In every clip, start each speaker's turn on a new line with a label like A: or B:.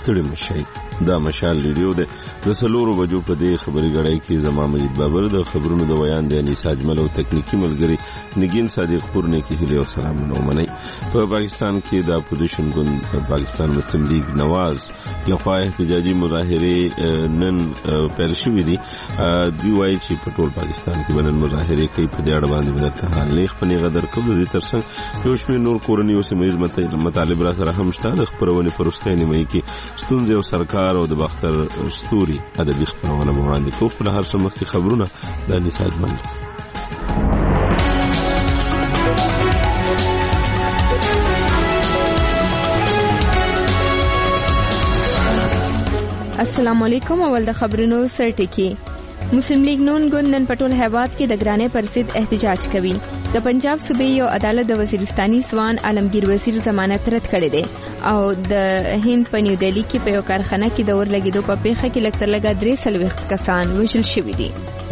A: ستړي مشي. دا مشال ریډیو ده د سلورو بجو په دې خبري غړای کې زما مجید بابر د خبرونو د بیان دی انیس اجمل او تکنیکی ملګری نگین صادق پور نه کې هلي او سلامونه ومني. په پاکستان کې د اپوزیشن ګوند پاکستان مسلم لیگ نواز لخوا احتجاجي مظاهره نن پیل شوې دي. دوی وایي چې په ټول پاکستان کې بنن مظاهره کوي. په دې اړه باندې ورته حال لیک پنی غدر کوي. د ترڅنګ یو شمېر نور کورنۍ او سیمایي مطالب را سره هم شته. د خبرونه پرسته نیمه کې ستونزې او سرکار او د باختر ستوري ادبي خبرونه وړاندې کوي. په هر څه مخکې خبرونه د نساج باندې.
B: السلام علیکم. اول د خبرونو سرټکی. مسلم لیگ نون ګوند نن پټول هیواد کې د ګرانې پر ضد احتجاج کوي. د پنجاب صوبې یو عدالت د وزیرستاني سوان عالمگیر وزیر ضمانت رد کړی دی او د هند په نیو دهلی کې په یو کارخانه کې د اور لګیدو په پیښه کې لږ تر لږه 43 کسان وژل شوي دي.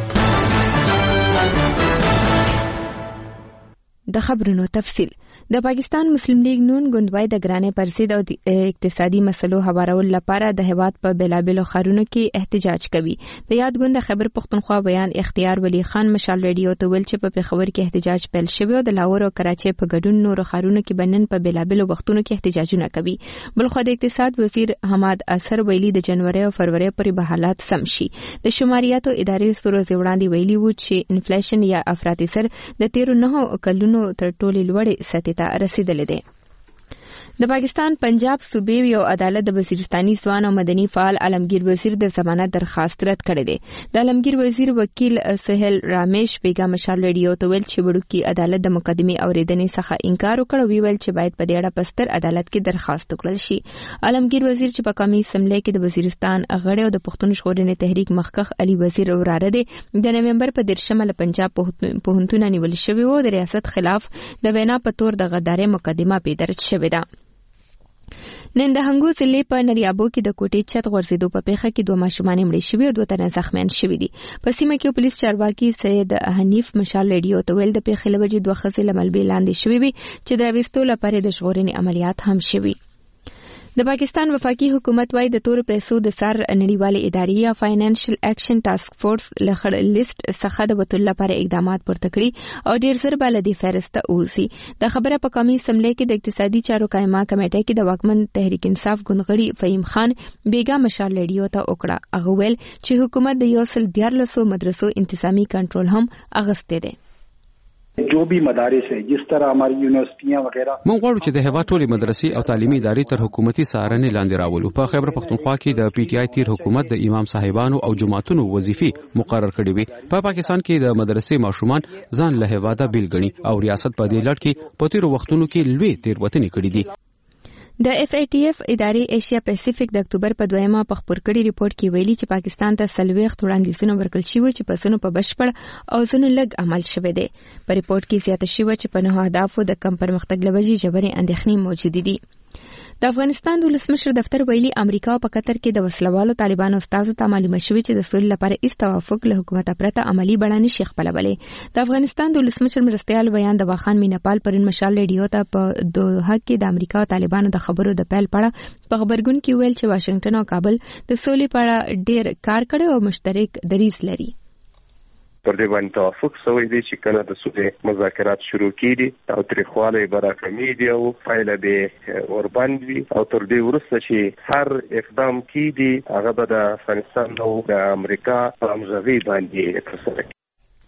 B: د خبرونو تفصیل. د پاکستان مسلم لیگ نون ګوندوای د ګرانې پر ضد او اقتصادي مسلو هوارولو لپاره د هیواد په بلابلو ښارونو کې احتجاج کوي. د یاد ګوند خبر پښتونخوا بیان اختیار ولی خان مشال ریډیو ته ویل چې په پېښور کې احتجاج پیل شوی او د لاهور او کراچۍ په ګډون نورو ښارونو کې بنن په بلابلو وختونو کې احتجاجونه کوي. بلخو د اقتصاد وزیر حماد اثر ویلي د جنوري او فروری پورې به حالات سم شي. د شماریاتو ادارې ستورو وړاندې ویلي و چې انفلیشن یا افراطي سر د 13 کلونو تر ټولو لوړې سطح ته رسیدلې ده. د پاکستان پنجاب صوبې یو عدالت د وزیرستاني ځوان او مدني فعال عالمگیر وزیر د ضمانت درخواست رد کړی دی. د عالمگیر وزیر وکیل سہیل رامیش بیگا مشال ریډیو ته ویل چې وړوکی عدالت د مقدمې اوریدنې څخه انکار وکړ او ویل چې باید په دې اړه پستر عدالت کې درخواست وکړل شي. عالمگیر وزیر چې په قومي اسمبلی کې د وزیرستان غړی او د پښتون ژغورنې تحریک مخکخ علي وزیر وراره دی د نومبر په 13 له پنجاب پوهنتون نیول شوی و. د ریاست خلاف د وینا په تور د غدارۍ مقدمه په درج شوې ده. نن د هنګو ضلع په نریابو کې د کوټې چت غورځېدو په پیښه کې 2 ماشومان مړه شوي او 2 تنه زخمیان شوي دي. په سیمه کې پولیس چارواکي سید حنیف مشال ریډیو ته ویل د پیښې له وجې 2 ښځې له ملبې لاندې شوي وي چې د راوستو لپاره د ژغورنې عملیات هم شوي. د پاکستان وفاقي حکومت وايي د تور پیسو د سر نړیوالې ادارې یا فاینانشل اکشن ټاسک فورس له خړ لیست څخه د وټول لپاره اقدامات پورته کړي او ډیر زر بل د فهرست اوسي. د خبره په قومي اسمبلی کې د اقتصادي چارو قائمه کمیټه کې د واکمن تحریک انصاف ګوندغړي فهیم خان بیگا مشال ریډیو ته وکړه. هغه ویل چې حکومت د 114 مدرسو انتظامی کنټرول هم اغسته ده.
C: जो भी मदारिस है जिस तरह हमारी यूनिवर्सिटियां वगैरह
D: موږ غواړو چې د هیواد ټولې مدرسې او تعلیمي ادارې تر حکومتي څارنې لاندې راولو. په خیبر پختونخوا کې د پی ټی آی تیر حکومت د امام صاحبانو او جماعتونو وظیفې مقرر کړې وي. په پاکستان کې د مدرسې ماشومان ځان له هیواده بیل ګڼي او ریاست په دې لړ کې په تیر وختونو کې لوی تیروتنې کړې دي.
B: د اف ای ټی اف ادارې ایشیا پیسفیک د اکتوبر په 2مه په خبر کړي ریپورت کې ویلي چې پاکستان ته 40 وړاندیزونه ورکړل شوي چې په سونو په بشپړ او زنو لګ عمل شوی دی. په ریپورت کې زیاته شوی چې په 9 اهدافو د کم پرمختګ لوجې جبري اندېښنې موجود دي. د افغانستان د ولسمشر دفتر ویلي امریکا او په قطر کې د وسلوالو طالبانو استازو ته معلومه شوې چې د سولې لپاره هیڅ توافق له حکومت پرته عملی بڼه نشي خپلولی. د افغانستان د ولسمشر مرستیال بیان د واخان مینپال پرون مشال ریډیو ته په دوحه کې د امریکا او طالبانو د خبرو د پیل پړه په خبرګون کې ویل چې واشنگټن او کابل د سولې په اړه ډېر کار کړی او مشترک دریځ لري.
E: پر دې باندې توافق شوی دی چې کله د سولې مذاکرات شروع کیږي او تاریخواله براکمیږي او فایله به ورباندې او تر دې وروسته چې هر اقدام کیږي هغه به د افغانستان او د امریکا په همغږي باندې ترسره کیږي.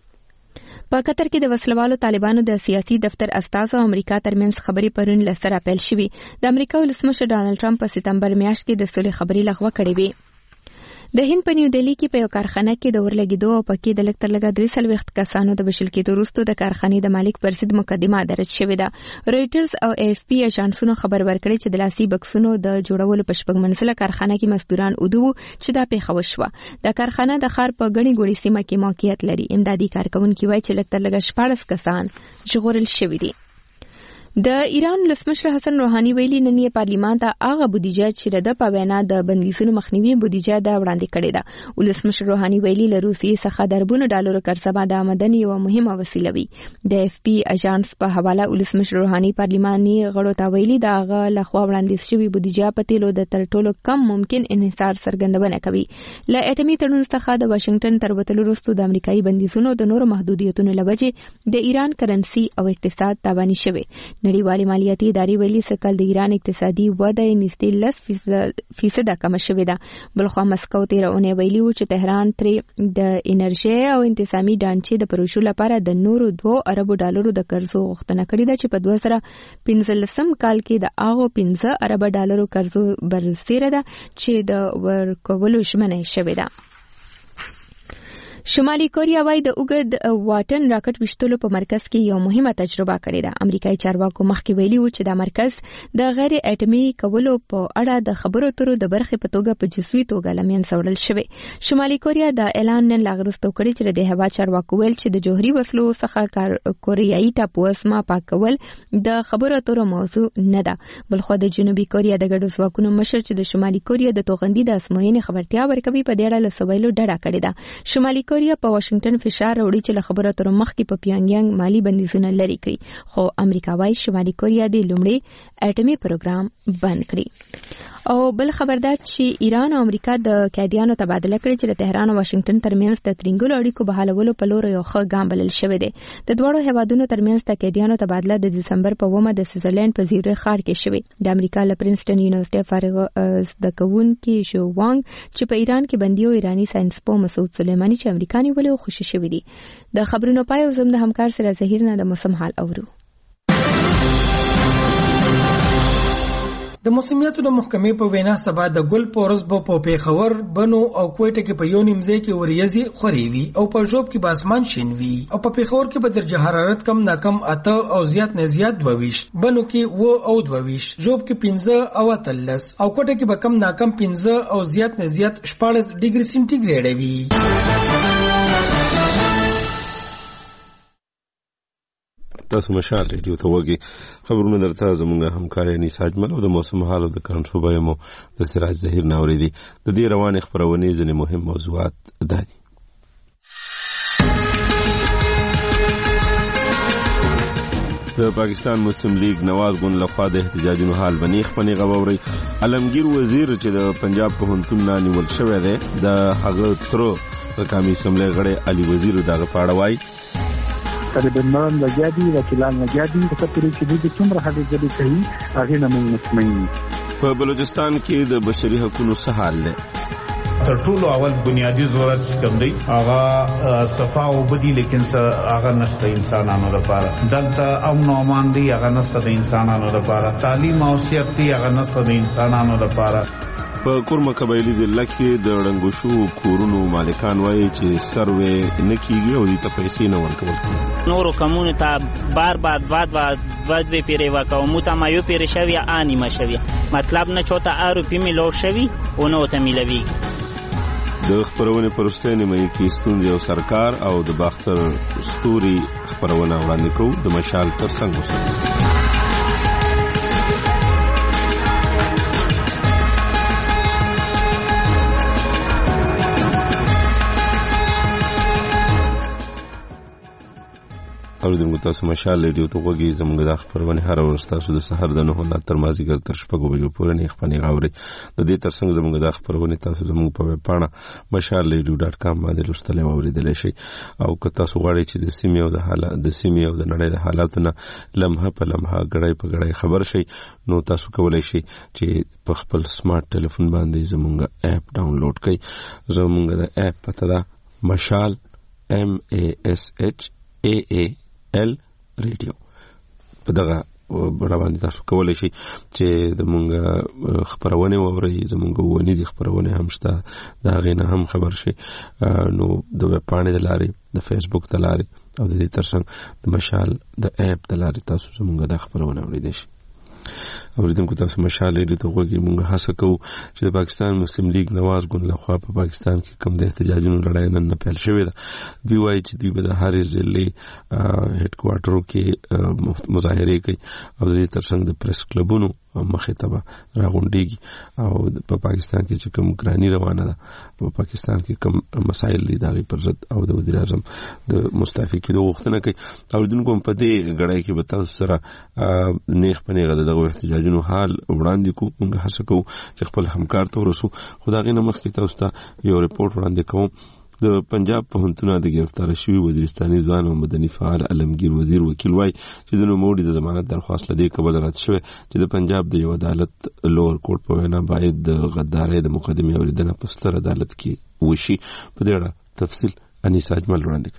B: په قطر کې د وسلوالو طالبانو د سیاسي دفتر استازو امریکا ترمنځ خبري پرون لسره پیل شوې. د امریکا ولسمشر ډانلډ ټرمپ په سپتمبر میاشت کې د سولې خبري لغوه کړې وې. د هند په نیو دهلی کې په یو کارخانه کې د اور لګیدو او پکې د لږ تر لږه 43 کسانو د وژل کېدو وروسته د کارخانې د مالک پر ضد مقدمه درج شوې ده. رويټرز او اف پی اژانسونو خبر ورکړی چې د لاسي بکسونو د جوړولو په شپږ منزله کارخانه کې مزدوران ودو چې دا پیښه وشوه. د کارخانه د ښار په غني ګوړي سیمه کې موقعیت لري. امدادي کارکونکو وایي چې لږ تر لږه 14 کسان ژغورل شوي دي. د ایران ولسمشر حسن روحاني ویلي نن یې پارلیمان ته هغه بودیجه چې د په وینا د بندیزونو مخنیوي بودیجه د وړاندې کړې ده. ولسمشر روحاني ویلي له روسیې څخه د اربونو ډالرو قرضه د آمدنې یوه مهمه وسیله وي. د اف پی اژانس په حواله ولسمشر روحاني پارلیماني غړو ته ویلي د هغه لخوا وړاندیز شوی بودیجه په تیلو د تر ټولو کم ممکن انحصار څرګندونه کوي. له اټومي تړون څخه د واشنگټن تر وتلو وروسته د امریکایي بندیزونو د نورو محدودیتونو له وجې د ایران کرنسي او اقتصاد تاواني شوی. نړیوالې مالیاتي ادارې ویلي سکل د ایران اقتصادي وده نږدې 10% کمه شوې ده. بلخوا مسکو تیر اونۍ ویلي و چې تهران ترې د انرژي او انتظامی ډانچې د پروژو لپاره د نورو 2 اربو ډالرو د قرضو غوښتنه کړې ده چې په 2015 کال کې د هغو 15 ارب ډالرو قرضو برسېره ده چې د ورکولو ژمنه شوې ده. شمالي کوریا وايي د اوګد واټن راکټ وشتلو په مرکز کې یو مهمه تجربه کړې ده. امریکایي چارواکو مخکې ویلي و چې دا مرکز د غیر اټومي کولو په اړه د خبرو اترو د برخې په توګه په جزوي توګه لمن سوړل شوی. شمالي کوریا د اعلان نن لاغرستو کړی چې د هوا چارواکو ویل چې د جوهري وسلو څخه کوریایي ټاپو اسما پاکول د خبرو اترو موضوع نه ده. بلخو د جنوبي کوریا د ګډو ځواکونو مشر چې د شمالي کوریا د توغندي د ازموینې خبرتیا ورکوي په دې اړه له سویلو ډډه کړې ده. شمالي کوریا په واشنگټن فشار راوړي چې له خبرو اترو مخکې په پیونګیانګ مالی بندیزونه لري کړي، خو امریکا وايي شمالي کوریا د لومړي اټومي پروګرام بند کړي. او بل خبردار چې ایران او امریکا د قیدیانو تبادله کړي چې د تهران او واشنگټن ترمنځ د ترنګلو اړیکو بحالولو په لور یو ښه ګام بلل شوی دی. د دواړو هیوادونو ترمنځ د قیدیانو تبادله د دسمبر په 9 د سویټزرلند په زیورخ ښار کې شوی. د امریکا له پرنسټن یونیورسيټي فارغ زده کوونکي شو وانګ چې په ایران کې بندي او ایرانی ساينسپوه مسعود سلیمانی چې امریکایي ولې خوشی شوی دي. د خبرونو پای او زم د همکار سره زهیر نه د موسم حال اورو.
F: د موسمیاتو د محکمې په وینا سبا د ګل پورس په پیښور بنو او کوټه کې په یو نیمځای کې وریځي خوري وي او په ژوب کې به اسمان شین وي او په پیښور کې به درجه حرارت کم نه کم 8 او زیات نه زیات 22 بنو کې و او 22 ژوب کې 15 او 13 او کوټه کې به کم نه کم 15 او زیات نه زیات 14 ډیګري سنټیګریډ وي.
A: تاسو مشال ریډیو ته وګورئ. خبرونه درته زموږه همکار انیسا اجمل او د موسم حال او د کرنٹ صوبې مو د سراج ظهیر ناوري دي. د دې روانې خبرونه ځنې مهم موضوعات دي. د پاکستان مسلم لیگ نواز ګوند لخوا د احتجاجونو حال بنیخ پنی غووري. علمگیر وزیر چې د پنجاب په هنتون نه نیول شوی دی د هغه تر د قومي اسمبلی غړي علي وزیر دغه پاړه وای
C: طالبان لګیادي وکیلان لګیادي په ترې چې د څومره حد ځلې کوي هغه نه مطمئن.
A: په بلوچستان کې د بشري حقوقو څه حال دی؟
G: تر ټولو اول بنیادی ضرورت کوم دی هغه صفا او بدی لیکن هغه نشته انسانانو لپاره. دلته امن او امان دی هغه نشته د انسانانو لپاره. تعلیم او صحت دی هغه نشته د انسانانو لپاره.
A: په کورمه قبایلی ضلع کې د ړنګو شو کورونو مالکان وایي چې سروې نه کیږي او دې ته پیسې نه ورکول کیږي.
H: نورو کمونو ته بار واد به پیری وکاو مو ته ما یو پیری شوی آنی ما شوی مطلب نه چوته ارو پی ملو شوی او نو ته ملوي.
A: د خبرونه پرستنې مې کې ستوندې او سرکار او د باختر ستوري خبرونه وړاندې کوو د مشال تر څنګ وسه. اوریدونکو تاسو مشال ریډیو ته وګورئ. زموږ د خبرونه هر ورځ تاسو د سحر د 9 تر مازیګر تر شپږو بجو پورې نه خپنی غاوري. د دې ترڅنګ زموږ د خبرونه تاسو زموږ په ویب پاڼه mashalradio.com باندې لوستل او اوریدل شي. او که تاسو غواړئ چې د سیمې او د نړۍ د حالاتو نه لمحه په لمحه غړای په غړای خبر شي نو تاسو کولای شئ چې په خپل سمارټ ټلیفون باندې زموږ اپ ډاونلوډ کړئ. زموږ د اپ پته ده مشال MASHAAL ریډیو. په دغه باندې تاسو کولای شئ چې د مونږ خبرونه وورئ. زمونږ ونیزي خبرونه هم شته دا غینه هم خبر شي. نو د ویب پاڼې د لارې د فیسبوک د لارې او د دې ترڅنګ د مشال د اپ د لارې تاسو زمونږ د خبرونه اوریدئ شئ. اوریدونکو تاسو مشال لري ته وګورئ موږ هڅه کوو چې د پاکستان مسلم لیگ نواز ګوند لخوا په پاکستان کې کوم د احتجاجونو لړۍ نن پیل شوې ده دوی وایي چې دوی به د هر ضلع هډ کوارټرو کې مظاهره کوي او د دې ترڅنګ د پریس کلبونو مخې ته به راغونډيږي او په پاکستان کې چې کوم ګرانی روانه ده په پاکستان کې کوم مسایل دي دغه پر ضد او د وزیر اعظم د مستعفي کېدو غوښتنه کوي اوریدونکو په دې غړای کې به تاسو سره نیخ پنیغه دغه احتجاجونو حال وړاندې کوو موږ هڅه کوو چې خپل همکار ته ورسو خدای نه مخکې تاسو ته یو ریپورت وړاندې کوم د پنجاب پوهنتون د گرفتار شوی وزیرستاني ځوان او مدني فعال علمگیر وزیر وکیل وای چې د نوموړي د ضمانت درخواست لدی قبل رد شوی چې د پنجاب د یو عدالت لوور کورټ په وینا باید د غدارۍ د مقدمې اوریدنه په ستر عدالت کې وشي په دې اړه تفصیل انیسا اجمل وړاندې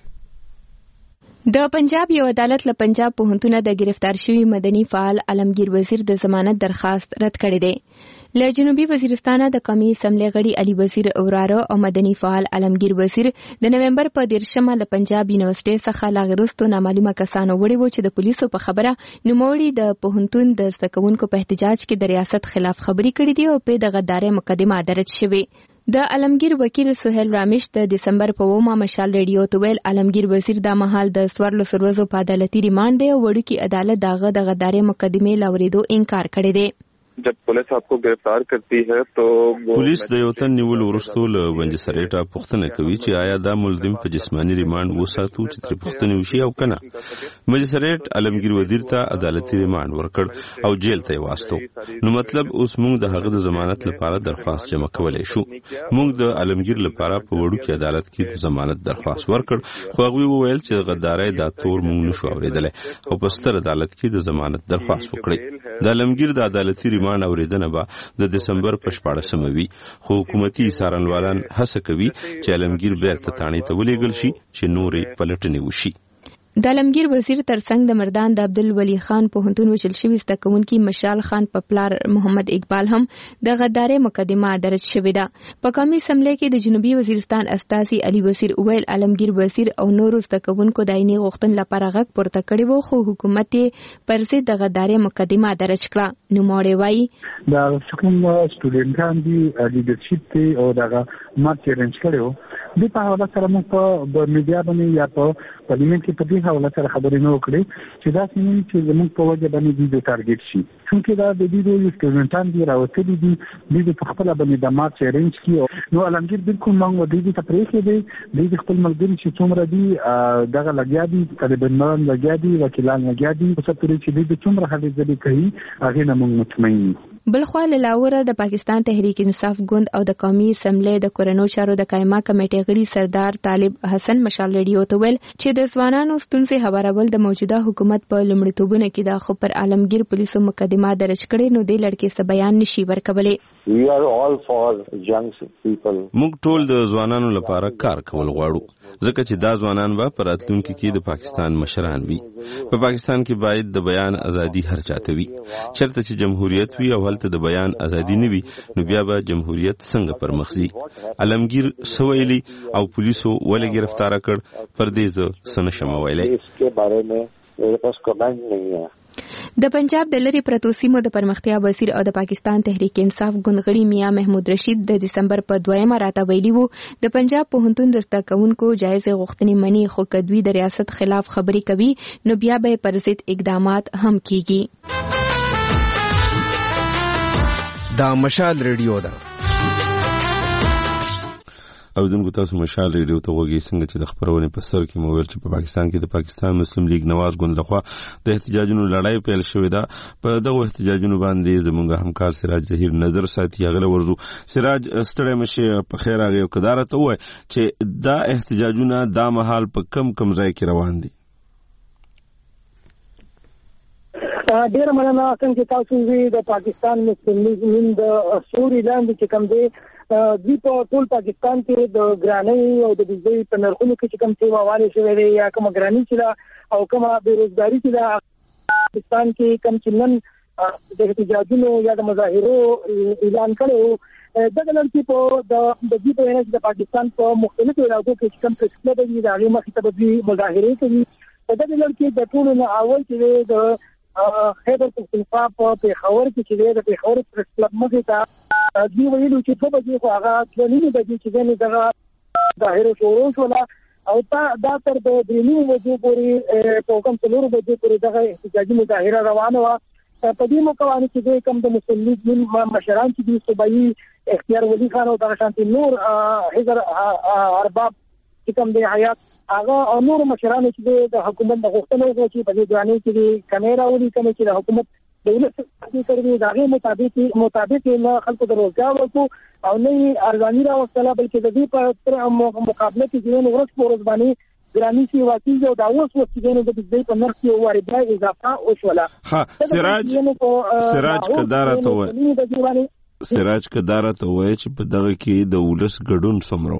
A: کوي
B: د پنجاب یو عدالت له پنجاب پوهنتون د گرفتار شوی مدني فعال علمگیر وزیر د ضمانت درخواست رد کړی دی له جنوبي وزیرستان د قومي اسمبلی غړي علي وزیر اوراره او مدني فعال علمگیر وزیر د نومبر په 13 له پنجاب یونیورسيټي څخه لاغرستو نامعلومه کسانو وړي و چې د پولیسو په خبره نوموړي د پوهنتون د سکونکو په احتجاج کې د ریاست خلاف خبري کړې دي او په د غدارۍ مقدمه درج شوې د علمگیر وکیل سہیل رامیش د دسمبر په 9 مشال ریډیو ته ویل علمگیر وزیر د مهال د سوارلو سروزو په عدالتي ریماند دی او وړوکی عدالت دغه د غدارۍ مقدمه لاوریدو انکار کړی دی
E: जब पुलिस आपको गिरफ्तार करती है तो
A: police د یو تن نیول ورستو له ونج سریټا پوښتنه کوي چې آیا دا ملزم په جسمانی ریماند وساتو چې تر پوښتنه وشي او کنه مجسریټ علمگیر وزیر ته عدالتي ریماند ورکړ او جیل ته واستو نو مطلب اوس موږ د هغه د ضمانت لپاره درخواست جمع کولای شو موږ د علمگیر لپاره په وړو کې عدالت کې د ضمانت درخواست ورکړ خو هغه وویل چې غدارۍ دا تور موږ نشو اوریدل او په ستر عدالت کې د ضمانت درخواست وکړي د علمگیر د عدالتي ریماند اوریدنه به د دسمبر په 14 وي خو حکومتي څارنوالان هڅه کوي چې علمگیر بیرته تانې ته ولېږل شي چې نورې پلټنې وشي
B: د علمگیر وزیر ترڅنګ د مردان د عبدالولي خان پوهنتون وشل شوی زدهکوونکي مشال خان په پلار محمد اقبال هم د غدارۍ مقدمه درج شوې ده په قومي اسمبلی کې د جنوبي وزیرستان استاذي علي وزیر ویل علمگیر وزیر او نورو زدهکوونکو د عیني غوښتنې لپاره غږ پورته کړی و خو حکومت یې پر ضد د غدارۍ مقدمه درج کړه نوموړی وایي
C: د کوم سټوډنټان دي لیډرشپ ته او دغه مارچ رنج کړو د په حواله سره موږ په میډیا باندې یا په پارلیمنت کې په دې حواله سره خبرې نه وکړې چې دا څنګه چې موږ په وجه باندې د ټارګټ شي څنګه دا د دې یو سټوډنټان دي راوتلي دي د خپل باندې د مارچ رنج کې نو علمگیر بالکل موږ د دې ته پرېښې دي د خپل ملګری چې څومره دي دغه لګیا دي طالبان لګیا دي وکیلان لګیا دي په څه چې د څومره هلې ځلې کوي هغه نه موږ مطمئن
B: بلخوا لاوره د پاکستان تحریک انصاف ګوند او د قومي اسمبلی د کورنو چارو د قائمه کمیټې غړي سردار طالب حسن مشال ریډیو ته ویل چې د ځوانانو ستونزې هوارول د موجوده حکومت په لومړیتوبونه کې د خو پر علمگیر پولیسو مقدمه درج کړي نو د لړکې څخه بیان نشي ورکولای
I: We are all for young people.
A: موږ ټول د ځوانانو لپاره کار کول غواړو ځکه چې دا ځوانان به په راتلونکي کې د پاکستان مشران وي په پاکستان کې باید د بیان ازادي هر چاته وي چېرته چې جمهوریت وي او هلته د بیان ازادي نه وي نو بیا به جمهوریت څنګه پرمخځي علمگیر سویلی او پولیسو ولې گرفتار کړ پر دې ز سنشم ویلې
I: इसके बारे में मेरे पास कमेंट नहीं है
B: د پنجاب د لری پرتو سیمو د پرمختیا وزیر او د پاکستان تحریک انصاف ګوندغړي میاں محمود رشید د دسمبر په 2 راته ویلي وو د پنجاب پوهنتون د زدهکوونکو جایز غوښتنې منی خو کدوی د ریاست خلاف خبري کوي نو بیا به پر ضد اقدامات هم کیږي
J: دا مشال ریډیو ده
A: او دغه تاسو مشال ریډیو ته وګورئ څنګه چې د خبرونې په سر کې مویل چې په پاکستان کې د پاکستان مسلم لیگ نواز ګوند لخوا د احتجاجونو لړۍ پیل شوې ده په دغه احتجاجونو باندې زموږ همکار سراج ظهیر نظر ساتي هغه ورزو سراج ستړی مشه په خیر هغه یو کدار ته وای چې دا احتجاجونه د مهال په کم ځای کې روان دي
K: ډیر مننه څنګه تاسو د پاکستان مسلم لیگ د سوري لاندې چې کوم دی دوی په ټول پاکستان کې د ګرانۍ او د بجلی په نرخونو کې کوم څه واوالې شوی دی یا کوم ګرانۍ چې او کوم بیروزګاری چې پاکستان کې کوم چې نن د احتجاجونو یا د مظاهرو اعلان کړو دغه لړ کې په د دې په اړه د پاکستان په مختلفو علاقو کې کوم څه د دې د هغه مخې ته د مظاهرې کوي په دغه لړ کې د ټولو نه اول چې د خیبر پختونخوا په پېښور کې چې د پېښور پریس کلب مخې ته دوی ویلو چې 2 بجې خو هغه 2:30 بجې چې دی دغه ظاهره شروع شوله او دا تر 3:30 بجې پورې په کوم 4 بجې پورې دغه احتجاجي مظاهره روانه وه. په دې موقع باندې چې کوم د مسلم لیگ مشران چې دي صوبایي اختیار ولی خان او دغه شانتي نور حضر ارباب چې کوم د حیات هغه او نور مشران چې د حکومت د غوښتنو وکړي چې په دې ځواني کې کیمرا ولي کوي چې د حکومت دولت څخه دغه مطابق نه خلکو د روزګار ورکو او نه ارزاني راوستله بلکې د دې په مقابله کې ځینې ورځ په ورځ باندې ګرامي سی واقعي او دا اوس چې د دې په نرخ کې واردات اضافه وشوله.
A: سراج کدارت وایي چې په دغه کې د ولس ګډون څومره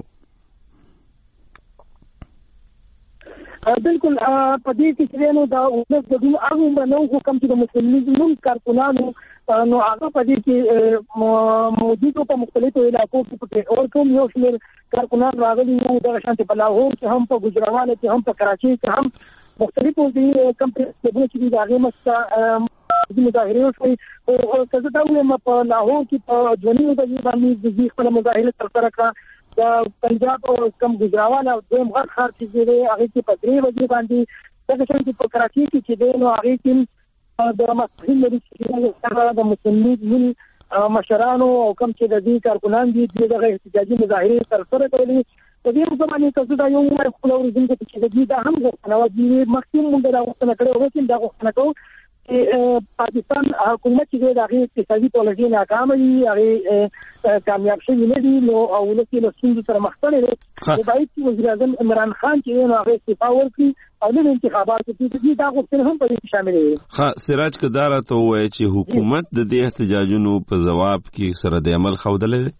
K: بالکل په دې کې چې نو دا ولس ګډون هغه نو حکم چې د مسلمانانو کارکونانو نو هغه په دې کې موجودو په مختلفو علاقو کې او کوم یو شمېر کارکونان راغلي وو د شانتي په لاهور کې هم په ګجراوال کې هم په کراچي کې هم مختلفو دي کمپنیز چې د هغه مسته د مظاهره شوي او څه دا وایي په لاهور کې په ځونی باندې د خپل مظاهره ترسره کړه د پنجاب او کم ګجراوال او دویم غټ ښار چې دی هغه کې په 3 بجې باندې دغه شان چې په کراچي کې چې دی نو هغه کې د مسلمان لري چې د مسلم لیگ مشرانو او کم چې د دې کارکونان دي دغه احتجاجي مظاهره ترسره کړې. په دې زمانه کې دا یو خپل ورزنګ چې د دا هم غوښتنه دي مخکې موږ دا غوښتنه کړې او چې دا غوښتنه کوو پاکستان حکومت چې د هغه اقتصادي پالیسي ناکام دي هغه کامیاب شوی نه دي نو او ولکه له څنګه سره مخ کړي دي باید چې وزیر اعظم عمران خان چې نو هغه استعفا ورکړي او د انتخاباتو کې دا غوښتنه هم پرې شامل دي.
A: سراج کدارت وایي چې حکومت د دې احتجاجونو په جواب کې سره د عمل خوده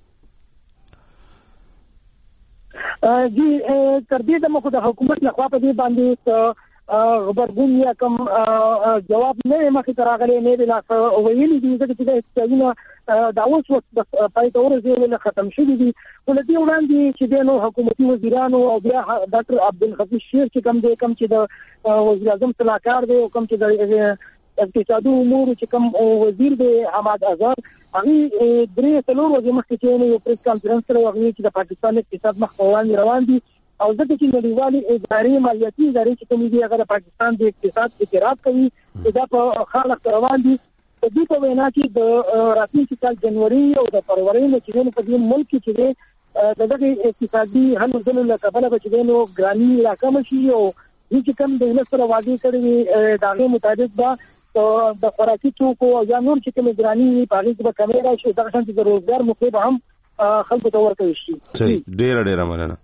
K: جی تر دې د مخه د حکومت لخوا په دې باندې غبرګون یا کوم جواب نه مخې ته راغلی نه دی لا ویلي دي چې د احتجاجونو دا اوس وخت پای ته ورسېدل ختم شوي دي. ولدي وړاندې چې د حکومتي وزیرانو او بیا ډاکټر عبدالحفیظ شیر چې کوم چې د وزیر اعظم صلاحکار دی او کوم چې د اقتصادي امور چې کوم وزیر دی حماد اظهر هغه 3-4 ورځې مخکې چې یو پریس کانفرنس سره هغه چې د پاکستان اقتصاد مخ په وړاندې روان دي او ځکه چې نړیوالې ادارې مالیاتي ادارې چې کومې دي هغه د پاکستان د اقتصاد اعتراف کوي دا په خالق روان دي. په دې په وینا کې د راتلونکي کال جنوري او د فروری نه چې په دې ملک کې چې دغه اقتصادي حل ځلو له کبله چې نو ګراني راکم شي او چې کوم د ولس سره وعده کړی دغه مطابق به د خوراکي توکو او یا نور چې کوم ګراني په هغه کې به کمی راشي دغه شان چې د روزګار موقع به هم خلکو ته ورکړي شي.
A: ډېر مننه.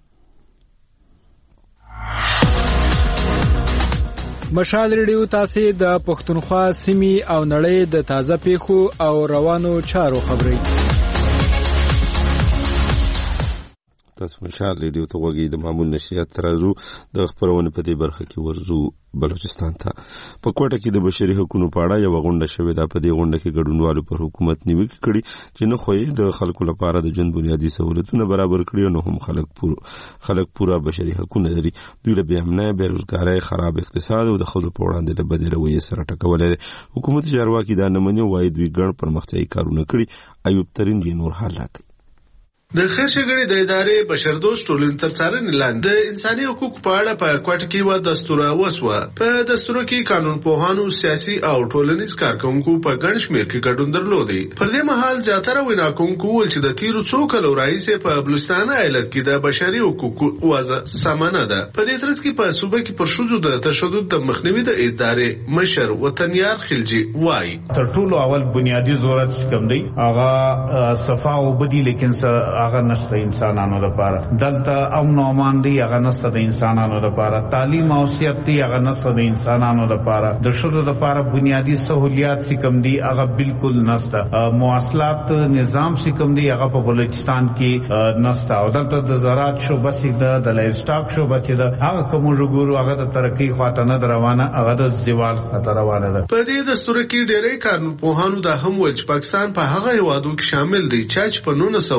J: مشال ریډیو تاسو د پښتونخوا سیمې او نړۍ د تازه پیښو او روانو چارو خبري
A: تاسو مشال ریډیو ته وګورئ. د معمول نشریات ترازو د خبرونه په دې برخه کې ورزو بلوچستان ته په کوټه کې د بشري حقوقو په اړه یو غونډه شوې ده. په دې غونډه کې ګډونوالو پر حکومت نیوکه کړې چې نه خوې د خلکو لپاره د ژوند بنیادي سہولتونه برابر کړي نو هم خلک پورا بشري حقوق لري. دوی له بېامنۍ بیروزګارۍ خراب اقتصاد او د خلکو په وړاندې د بدې رویې سره ټکولې. حکومت چارواکي دا نه مني وایي دوی ګڼ پرمختیایي کارونه کړي. ایوب ترین یې نور حال راکړي.
L: د خېشګړې د ادارې بشردوست ټولنې تر څارنې لاندې د انساني حقوقو په اړه په کوټه کې و دستور وسوه. په دستور کې قانون پوهانو، سیاسي او ټولنیز کارکونکو په ګڼ شمېر کې ګډون درلودي. پر دې مهال زیاتره ویناکونکو ول چې د تیرو څو کلو راهیسې په بلوچستان ایالت کې د بشري حقوقو وضع سمانه ده. په دې ترڅ کې په صوبه کې پر ښځو د تشدد د مخنیوي د ادارې مشر وطنیار خلجي وایي
G: تر ټولو اول بنیادی ضرورت کوم دی هغه صفا او بدی لیکن هغه نشته انسانانو لپاره. دلته امن او امان دی هغه نشته د انسانانو لپاره. تعلیم او صحت دی هغه نشته د انسانانو لپاره. د شذو لپاره بنیادی سہولیات سکم دی هغه بالکل نشته. مواصلات نظام سکم دی هغه په بلوچستان کې نشته. او دلته د زراعت شعبه سیده د لایف سټاک شعبه سیده هغه کوم وګورو هغه د ترقی خواته نه روانه هغه د زوال خطر روانه ده.
L: په دې دستور کې ډېرې قانون پوهانو د هم ول چې پاکستان په هغه هیوادو کې شامل دی چې په 1948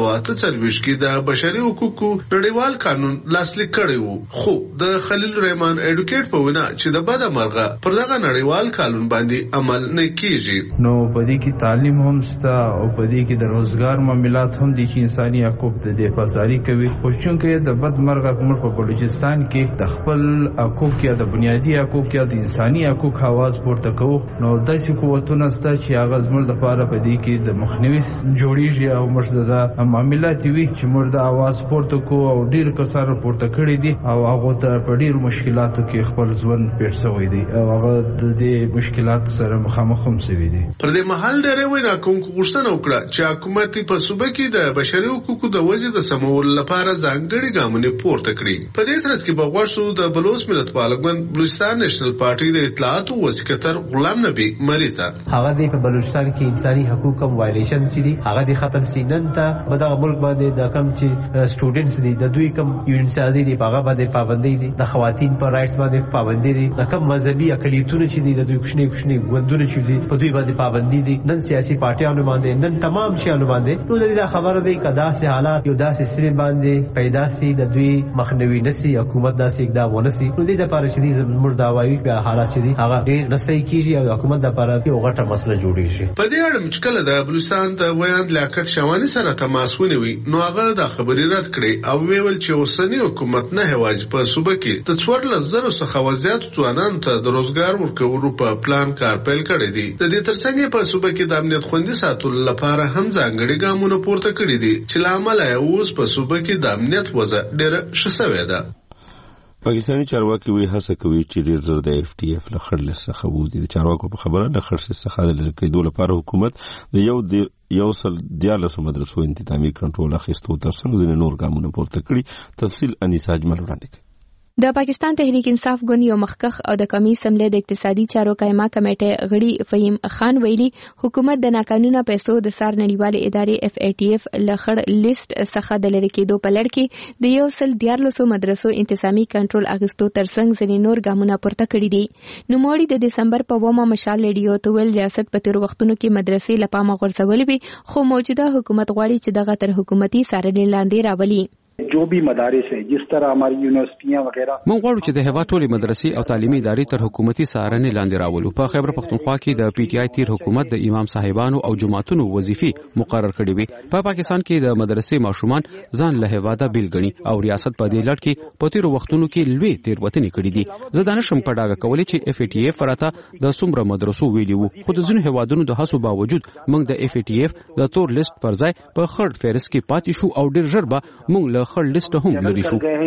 L: 2023 کې د بشري حقوقو نړیوال قانون لاسلیک کړی وو، خو د خلیل الرحمن اډوکیټ په وینا چې د بده مرغه پر دغه نړیوال قانون باندې عمل نه کیږي.
M: نو په دې کې تعلیم هم ستا او په دې کې د روزګار معاملات هم دي چې انساني حقوق د حفاظتداري کوي، خو چونکې د بد مرغه کومر په بلوچستان کې د خپل حقوق یا د بنیادی حقوق یا د انساني حقوق आवाज پورته کوو، نو داسې قوتونه ستا چې هغه زموږ لپاره په دې کې د مخنیوي جوړیږي او موږ د معاملات وی چې موږ د आवाज پورته کوو او ډیر کسان پورته کړی دي او هغه ته په ډیر مشکلاتو کې خپل ژوند پیښ شوی دی او هغه د دې مشکلاتو سره مخامخ هم شوی دی.
L: پر دې محل ډېر وینا کوم غوښتنه وکړه چې حکومت په صوبه کې د بشري حقوقو د وضع د سمول لپاره ځانګړي ګامونه پورته کړي. په دې ترڅ کې بغوښتو د بلوچ ملت پالګون بلوچستان نېشنل پارټي د اطلاعات او سکرټر غلام نبی مریتا
N: هغه د بلوچستان کې انساني حقوقو وایلیشن چې دي هغه د ختم سینن ته په ملک باندې د کم چې سټوډنټس دي د دوی کم یونیورسيټي دي هغه باندې پابندي دي، د خواتین پر رائټس باندې پابندي دي، د کم مذهبي اقلیتونو چې دي د دوی کوچني ګوندونه چې دي په دوی باندې پابندي دي، نن سیاسي پارټیانو باندې نن تمام شیانو باندې. نو د خبره دی کدا سه حالات یو داسې سیمه باندې پیدا سي د دوی مخنیوي نسی حکومت داسې اقدام ونسی، نو د لپاره چې دې زموږ داوایي په حالات چې دي هغه ډېر نسي کیږي او حکومت د لپاره یو غټه مسله جوړیږي.
L: په دې اړه چې کله د بلوچستان د ویاند لیاقت شوانی سره تماس ونیوي نو هغه د خبرې رد کړې او ویل چې اوسنی حکومت نه هواج په صوبه کې د 14,000 څخه وزیات ځوانانو ته د روزګار ورکولو په پلان کار پیل کړی دی. د دې ترڅنګ په صوبه کې د امنیت خوندي ساتلو لپاره هم ځانګړي ګامونه پورته کړي دي چې لامل یې اوس په صوبه کې د امنیت وضع ډېره ښه شوې ده.
A: پاکستاني چارواکي وی هڅه کوي چې ډېر زر د اف ټي اف له خړ لسته خبودي. د چارواکو په خبره د خړ څخه د لری کېدو لپاره حکومت د یو سل 14 مدرسو انتظامی کنټرول اخیستو ترڅنګ ځینې نور ګامونه پورته کړي. تفصیل انیسا اجمل وړاندې کوي.
B: د پاکستان تحریک انصاف ګوند یو مخکخ او د قومي اسمبلی د اقتصادي چارو قائمه کمیټه غړي فهیم خان ویلي حکومت د ناقانونه پیسو د سار نړیوالې ادارې FATF لخړ لیست څخه د لری کېدو په لړ کې د یو سل 14 مدرسو انتظامی کنټرول اخیستو ترڅنګ ځینې نور ګامونه پورته کړي دي. نوموړي د دسمبر په 2 مشال ریډیو ته ویل ریاست په تیر وختونو کې مدرسې لپاره غورځولې وي، خو موجوده حکومت غواړي چې دغه تر حکومتي څارنې لاندې راولي.
O: जो भी मदारिस है जिस तरह हमारी यूनिवर्सिटियां वगैरह
D: موږ غواړو چې د هیواد ټولې مدرسې او تعلیمي ادارې تر حکومتي څارنې لاندې راولو. په خیبر پختونخوا کې د PTI تیر حکومت د امام صاحبانو او جماعتونو وظیفې مقرر کړې وي. په پاکستان کې د مدرسې ماشومان ځان له هیواده بیل غني او ریاست په دې لړ کې په تیر وختونو کې لوی تیروتنې کړې دي. زه دانشم په ډاګه کولې چې FATF راته د څومره مدرسو ویلي وو، خو د ځینو هیوادونو د هڅو باوجود موږ د FATF د تور لیست پر ځای په خړ فهرست کې پاتې شو او ډیر ژر به موږ له خړ لیست هم د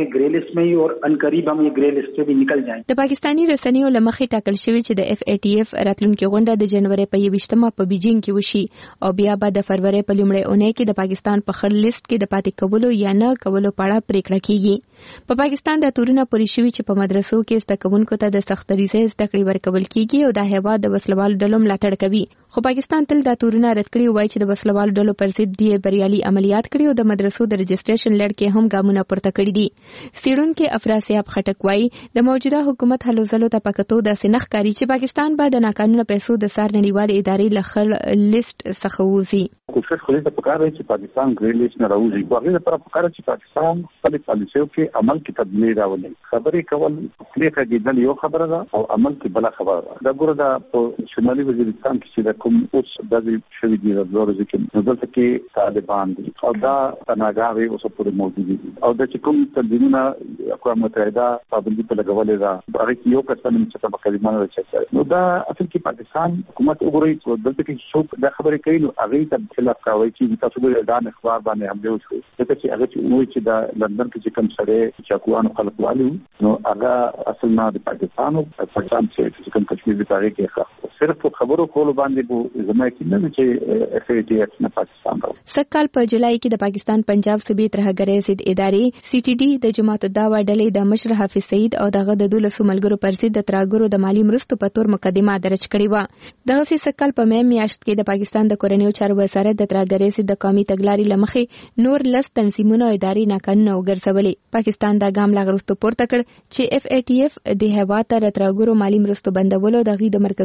B: پاکستاني رسنیو لمخې ټاکل شوی چې د FATF راتلونکي غونډه د جنوري په 21مه په بیجینګ کې وشي او بیا به د فروری په لومړۍ اونۍ کې د پاکستان په خړ لیست کې د پاتې کولو یا نه کولو په اړه پریکړه کیږي. په پاکستان د تورونه پوری شوی چې په مدرسو کې زده کوونکو ته د سخت طریقې زده کړې ورکول کیږي او د هیواد د وسلوال ډلو ملاتړ کوي، خو پاکستان تل د تورونه رد کړی وای چې د وسلوال ډلو پر ضد دی بریالي عملیات کړي او د مدرسو د رجسټریشن لړ کې هم ګامونه پورته کړي دي. سیړونکو افراسیاب خټک وای د موجوده حکومت هلو ځلو ته پکتو د سنخ کاری چې پاکستان به د ناقانونه پیسو د سار نړیوال ادارې لخل لیست څخه وځي.
C: کوشش خو دې په کار دی چې پاکستان ګری لیست نه راوځي. په هغه لپاره په کار چې پاکستان خپل پالیسیو کې عمل کې تبدیلی راولي. خبرې کول خپل کېدل یو خبره ده او عمل کې بل خبره ده. دا ګوره دا په شمالي وزیرستان کې چې د کوم اوس د شوی دی د ورځې کې دلته کې طالبان دي او دا تناګاوي اوس پورې موجود دي او د کوم تدینونه اقوام متحده پابندي په لګولې ده هغه یو کسان چې په کلمانه راځي. نو دا اصل کې پاکستان حکومت وګوري دلته کې څوک دا خبرې کوي نو هغه ته خلاف کوي چې تاسو د اعلان اخبار باندې حمله وشي. ځکه چې هغه چې نو چې د لندن کې کوم سره چاکوانو خلک والي نو هغه اصل نه د پاکستان او پاکستان چې کوم کشمیر د تاریخ کې صرف خبرو کولو باندې بو زما کې نه چې FATF نه پاکستان راو.
B: سکهال په جولای کې د پاکستان پنجاب صوبې ترهګرۍ ضد ادارې CTD د جماعت الدعوه ډلې د مشر حافظ سعید او دغه د 12 ملګرو پر ضد د ترهګرو د مالی مرستو په تور مقدمه درج کړې و. دغه سکهال په مې میاشت کې د پاکستان د کورنیو چارو وزارت د ترهګرۍ ضد قومي تګلارې لمخې نور لس تنظیمونه او ادارې ناقانونه وګرځولې. پاکستان دا ګام لاغرستو پورته کړ چې FATF د هیواد تر ترهګرو مالی مرستو بندولو دغه د مرکزونو ختم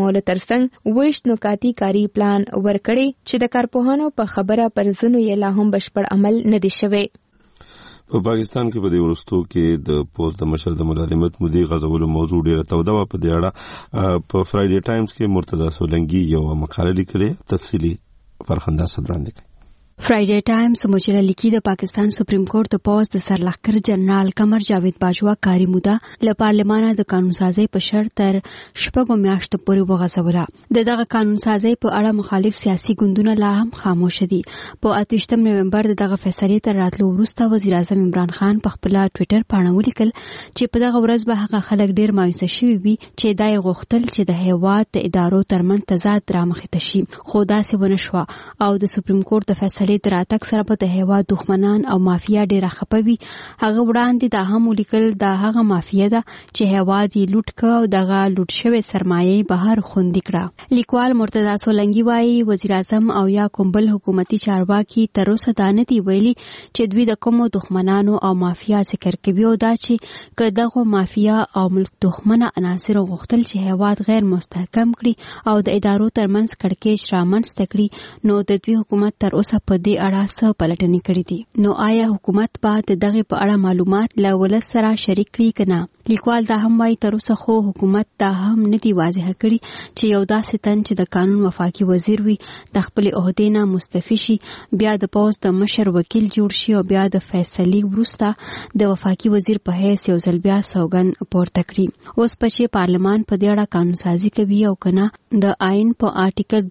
B: ختمولو ترڅنګ 20 نکاتی کاری پلان ورکړي چې د کارپوهانو په خبره پر ځینو یې لا هم بشپړ عمل نه دی شوی.
A: په پاکستان کې په دې وروستو کې د پوسټ د مشر د ملازمت مودې غځولو موضوع ډیره توده وه. په دې اړه په فرایډے ټایمز کې مرتضی سولنګي یو مقاله لیکلې، تفصیلی فرخنده صدراندې کوي.
P: فرایډے ټایمز مجله لیکي د پاکستان سپریم کورټ د پوز د سرلښکر جنرال قمر جاوید باجوا کاری موده له پارلمانه د قانون سازي په شرط تر 6 میاشتو پورې وغځوله. دغه قانون سازي په اړه مخالف سیاسي ګوندونه لا هم خاموش دي. په 28 نومبر دغه فیصلې تر راتلو وروسته وزیر اعظم عمران خان په خپل ټوئیټر باندې ولیکل چې په دغه ورځ به هغه خلک ډیر مایوسه شوي وي چې دای غوښتل چې د هیواد د ادارو ترمن تضاد رامخې ته شي، خو داسې ونه شوه او د سپریم کورټ د فیصلې د راتګ سره به د هیواد دښمنان او مافیا ډیره خپوي. هغه وړاندې دا هم ولیکل دا هغه مافیا ده چې هیواد یې لوټ کړ او دغه لوټ شوی سرمایه بهر خوندې کړه. لیکوال مرتضی سولنګي وایي وزیر اعظم او یا کوم بل حکومتي چارواکي تر اوسه دا نه دی ویلي چې دوی د کومو دښمنانو او مافیا ذکر کوي او دا چې که دغه مافیا او ملک دښمنه عناصر غوښتل چې هیواد غیر مستحکم کړي او د ادارو ترمنځ کړکېچ رامنځته کړي نو د دوی حکومت تر اوسه په دې اړه څه پلټنې کړې دي. نو آیا حکومت به دغه په اړه معلومات له ولس سره شریک کړي که نه؟ لیکوال دا هم وایي تر اوسه خو حکومت دا هم نه دی واضح کړي چې یو داسې تن چې د قانون وفاقي وزیر وي د خپل عہدې نه مستعفي شي، بیا د پوز د مشر وکیل جوړ شي او بیا د فیصلې وروسته د وفاقي وزیر په حیث یو ځل بیا سوګند پورته کړي. اوس په چې پارلمان په دې اړه قانون سازي کوي او کنه د آئین په آرټیکل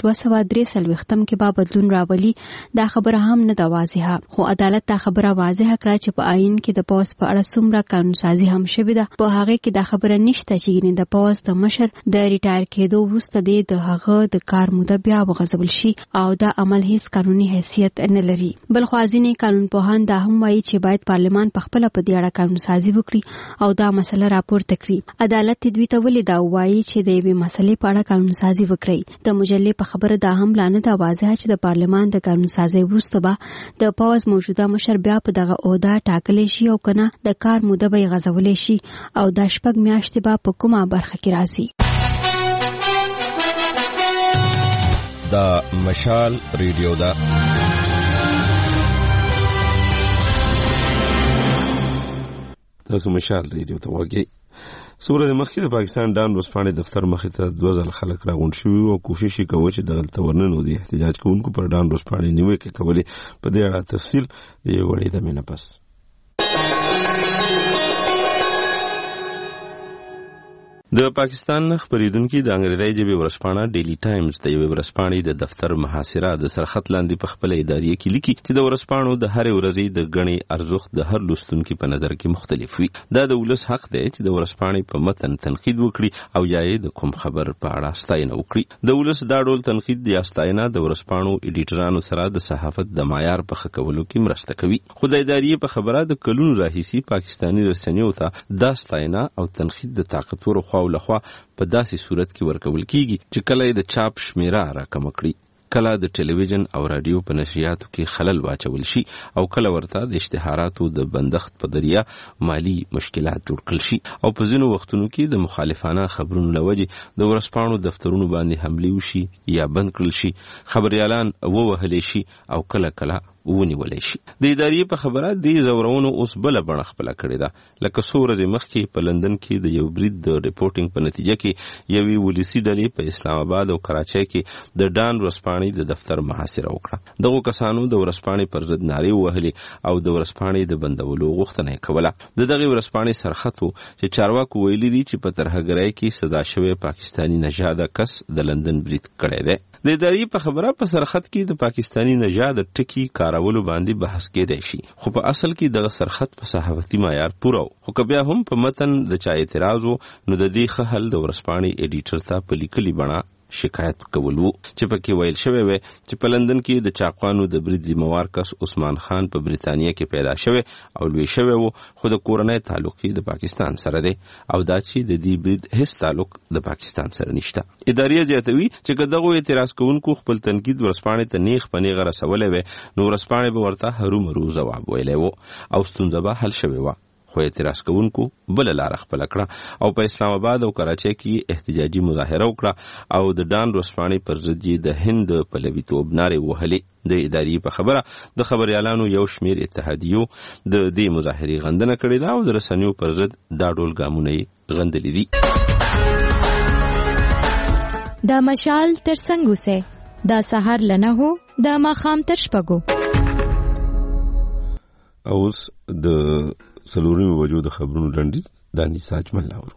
P: 243 کې به بدلون راولي، دا خبره هم نه ده واضحه. خو عدالت دا خبره واضحه کړه چې په آئین کې د پوز په اړه څومره قانون سازي هم شوې ده. په هغه کې دا خبره نشته چې د پوز د مشر د ریټایر کېدو وروسته د هغه د کار موده بیا وغځول شي او دا عمل هیڅ قانوني حیثیت نه لري. بل خو ځینې قانونپوهان دا هم وایي چې باید پارلمان په خپله په دې اړه قانون سازي وکړي او دا مسله راپورته کړي. عدالت دوی ته ولې دا وایي چې د یوې مسلې په اړه قانون سازي وکړي؟ د مجلې په خبره دا هم لا نه ده واضحه چې د پارلمان د قانون سازي وروسته به د پوز موجوده مشر بیا په دغه عہده ټاکلی شي او کنه د کار موده به یې غځولی شي او دا 6 میاشتې به په کومه برخه کې راځي.
A: دا مشال ریډیو ده. تاسو مشال ریډیو ته وګورئ. سورې مخکې د پاکستان ډان ورځپاڼې دفتر مخې ته 2000 خلک راغونډ شوي او کوشش یې کوي چې دغلته ورننو دي احتجاج کوونکو پر ډان ورځپاڼې نیوکې کولې. په دې اړه تفصیل د یو وړې دمې نه پس. د پاکستان خبرېدونکي د انګریزي ژبې ورځپاڼه ډیلی ټایمز د یوې ورځپاڼې د دفتر محاصره د سرخط لاندې په خپل ادارې کې لیکي چې د ورځپاڼو د هر ورځې د غني ارزښت د هر لوستونکي په نظر کې مختلف وي. دا د ولس حق دی چې د ورځپاڼې په متن تنقید وکړي او یا یې د کوم خبر په اړه ستاینه وکړي. د ولس دا ډول تنقید یا ستاینه د ورځپاڼو ایډیټرانو سره د صحافت د معیار په ښه کولو کې مرسته کوي. خو د ادارې په خبره د کلونو راهیسي پاکستاني رسنیو ته دا ستاینه او تنقید د طاقتورو لخوا په داسې صورت کې ورکول کیږي چې کله د چاپ شمیره راکم کړي، کله د ټلویزیون او رادیو په نشریاتو کې خلل واچول شي او کله ورته د اشتهاراتو د بندښت په ذریعہ مالی مشکلات جوړ کړل شي او په ځینو وختونو کې د مخالفانه خبرونو لوجه د ورځپاڼو دفترونو باندې حمله وشي یا بند کړل شي، خبريالان ووهل شي او کله کله ونیولای شي. د ادارې په خبره د زورونو اوس بل بڼه خپل کړی ده. لکه څو ورځې مخکې په لندن کې د یو برید د ریپورټینګ په نتیجه کې یوې ولسی ډلې په اسلام آباد او کراچۍ کې د ډان ورځپاڼې د دفتر محاصره وکړه. دغه کسانو د ورځپاڼې پر ضد نارې وهلې او د ورځپاڼې د بندولو غوښتنه کوله. د دغه ورځپاڼې سرخطو چې چارواکو ویلي دي چې په ترهګرۍ کې صدا شوی پاکستانی نژاده کس د لندن برید کړی دی. د ادارې په خبره په سرخط کې د پاکستانی نژاد ټکی کارولو باندې بحث کېدای شي، خو په اصل کې دغه سرخط په صحافتي معیار پوره خو که بیا هم په متن د چا اعتراض نو د دې ښه حل د ورځپاڼې ایډیټر ته په لیکلي بڼه شکایت کول وو چې پکې ویل شوی و چې په لندن کې د چاقوانو د برید ذمہوار کس عثمان خان په بریتانیا کې پیدا شوی او لوی شوی وو، خو د کورنۍ تعلق د پاکستان سره دی او دا چې د دې برید هیڅ تعلق د پاکستان سره نشته. ادارې زیاتوي چې کداغه اعتراض کوونکو خپل تنقید ورځپاڼې ته نیغ پنیغه رسولې و نو ورځپاڼې به ورته هرو مرو جواب ویلی وو او ستونزه به حل شوی و. خو اعتراض کوونکو بل لار خپل کړه او په اسلام آباد او کراچۍ کې احتجاجي مظاهره وکړه او د ډان ورځپاڼې پر ضد د هند پلویتوب نارې وهلې. د ادارې په خبره د خبريالانو یو شمیر اتحادیو د دې مظاهرې غندنه کړې ده او د رسنیو پر ضد دا ډول ګامونه یې غندلي دي.
Q: دا مشال تر څنګ اوسه دا سحر لنه هو دا ماخام تر شپږو.
A: اوس د سلورمي وجود خبرونو لنډي د انیسا اجمل لاورو.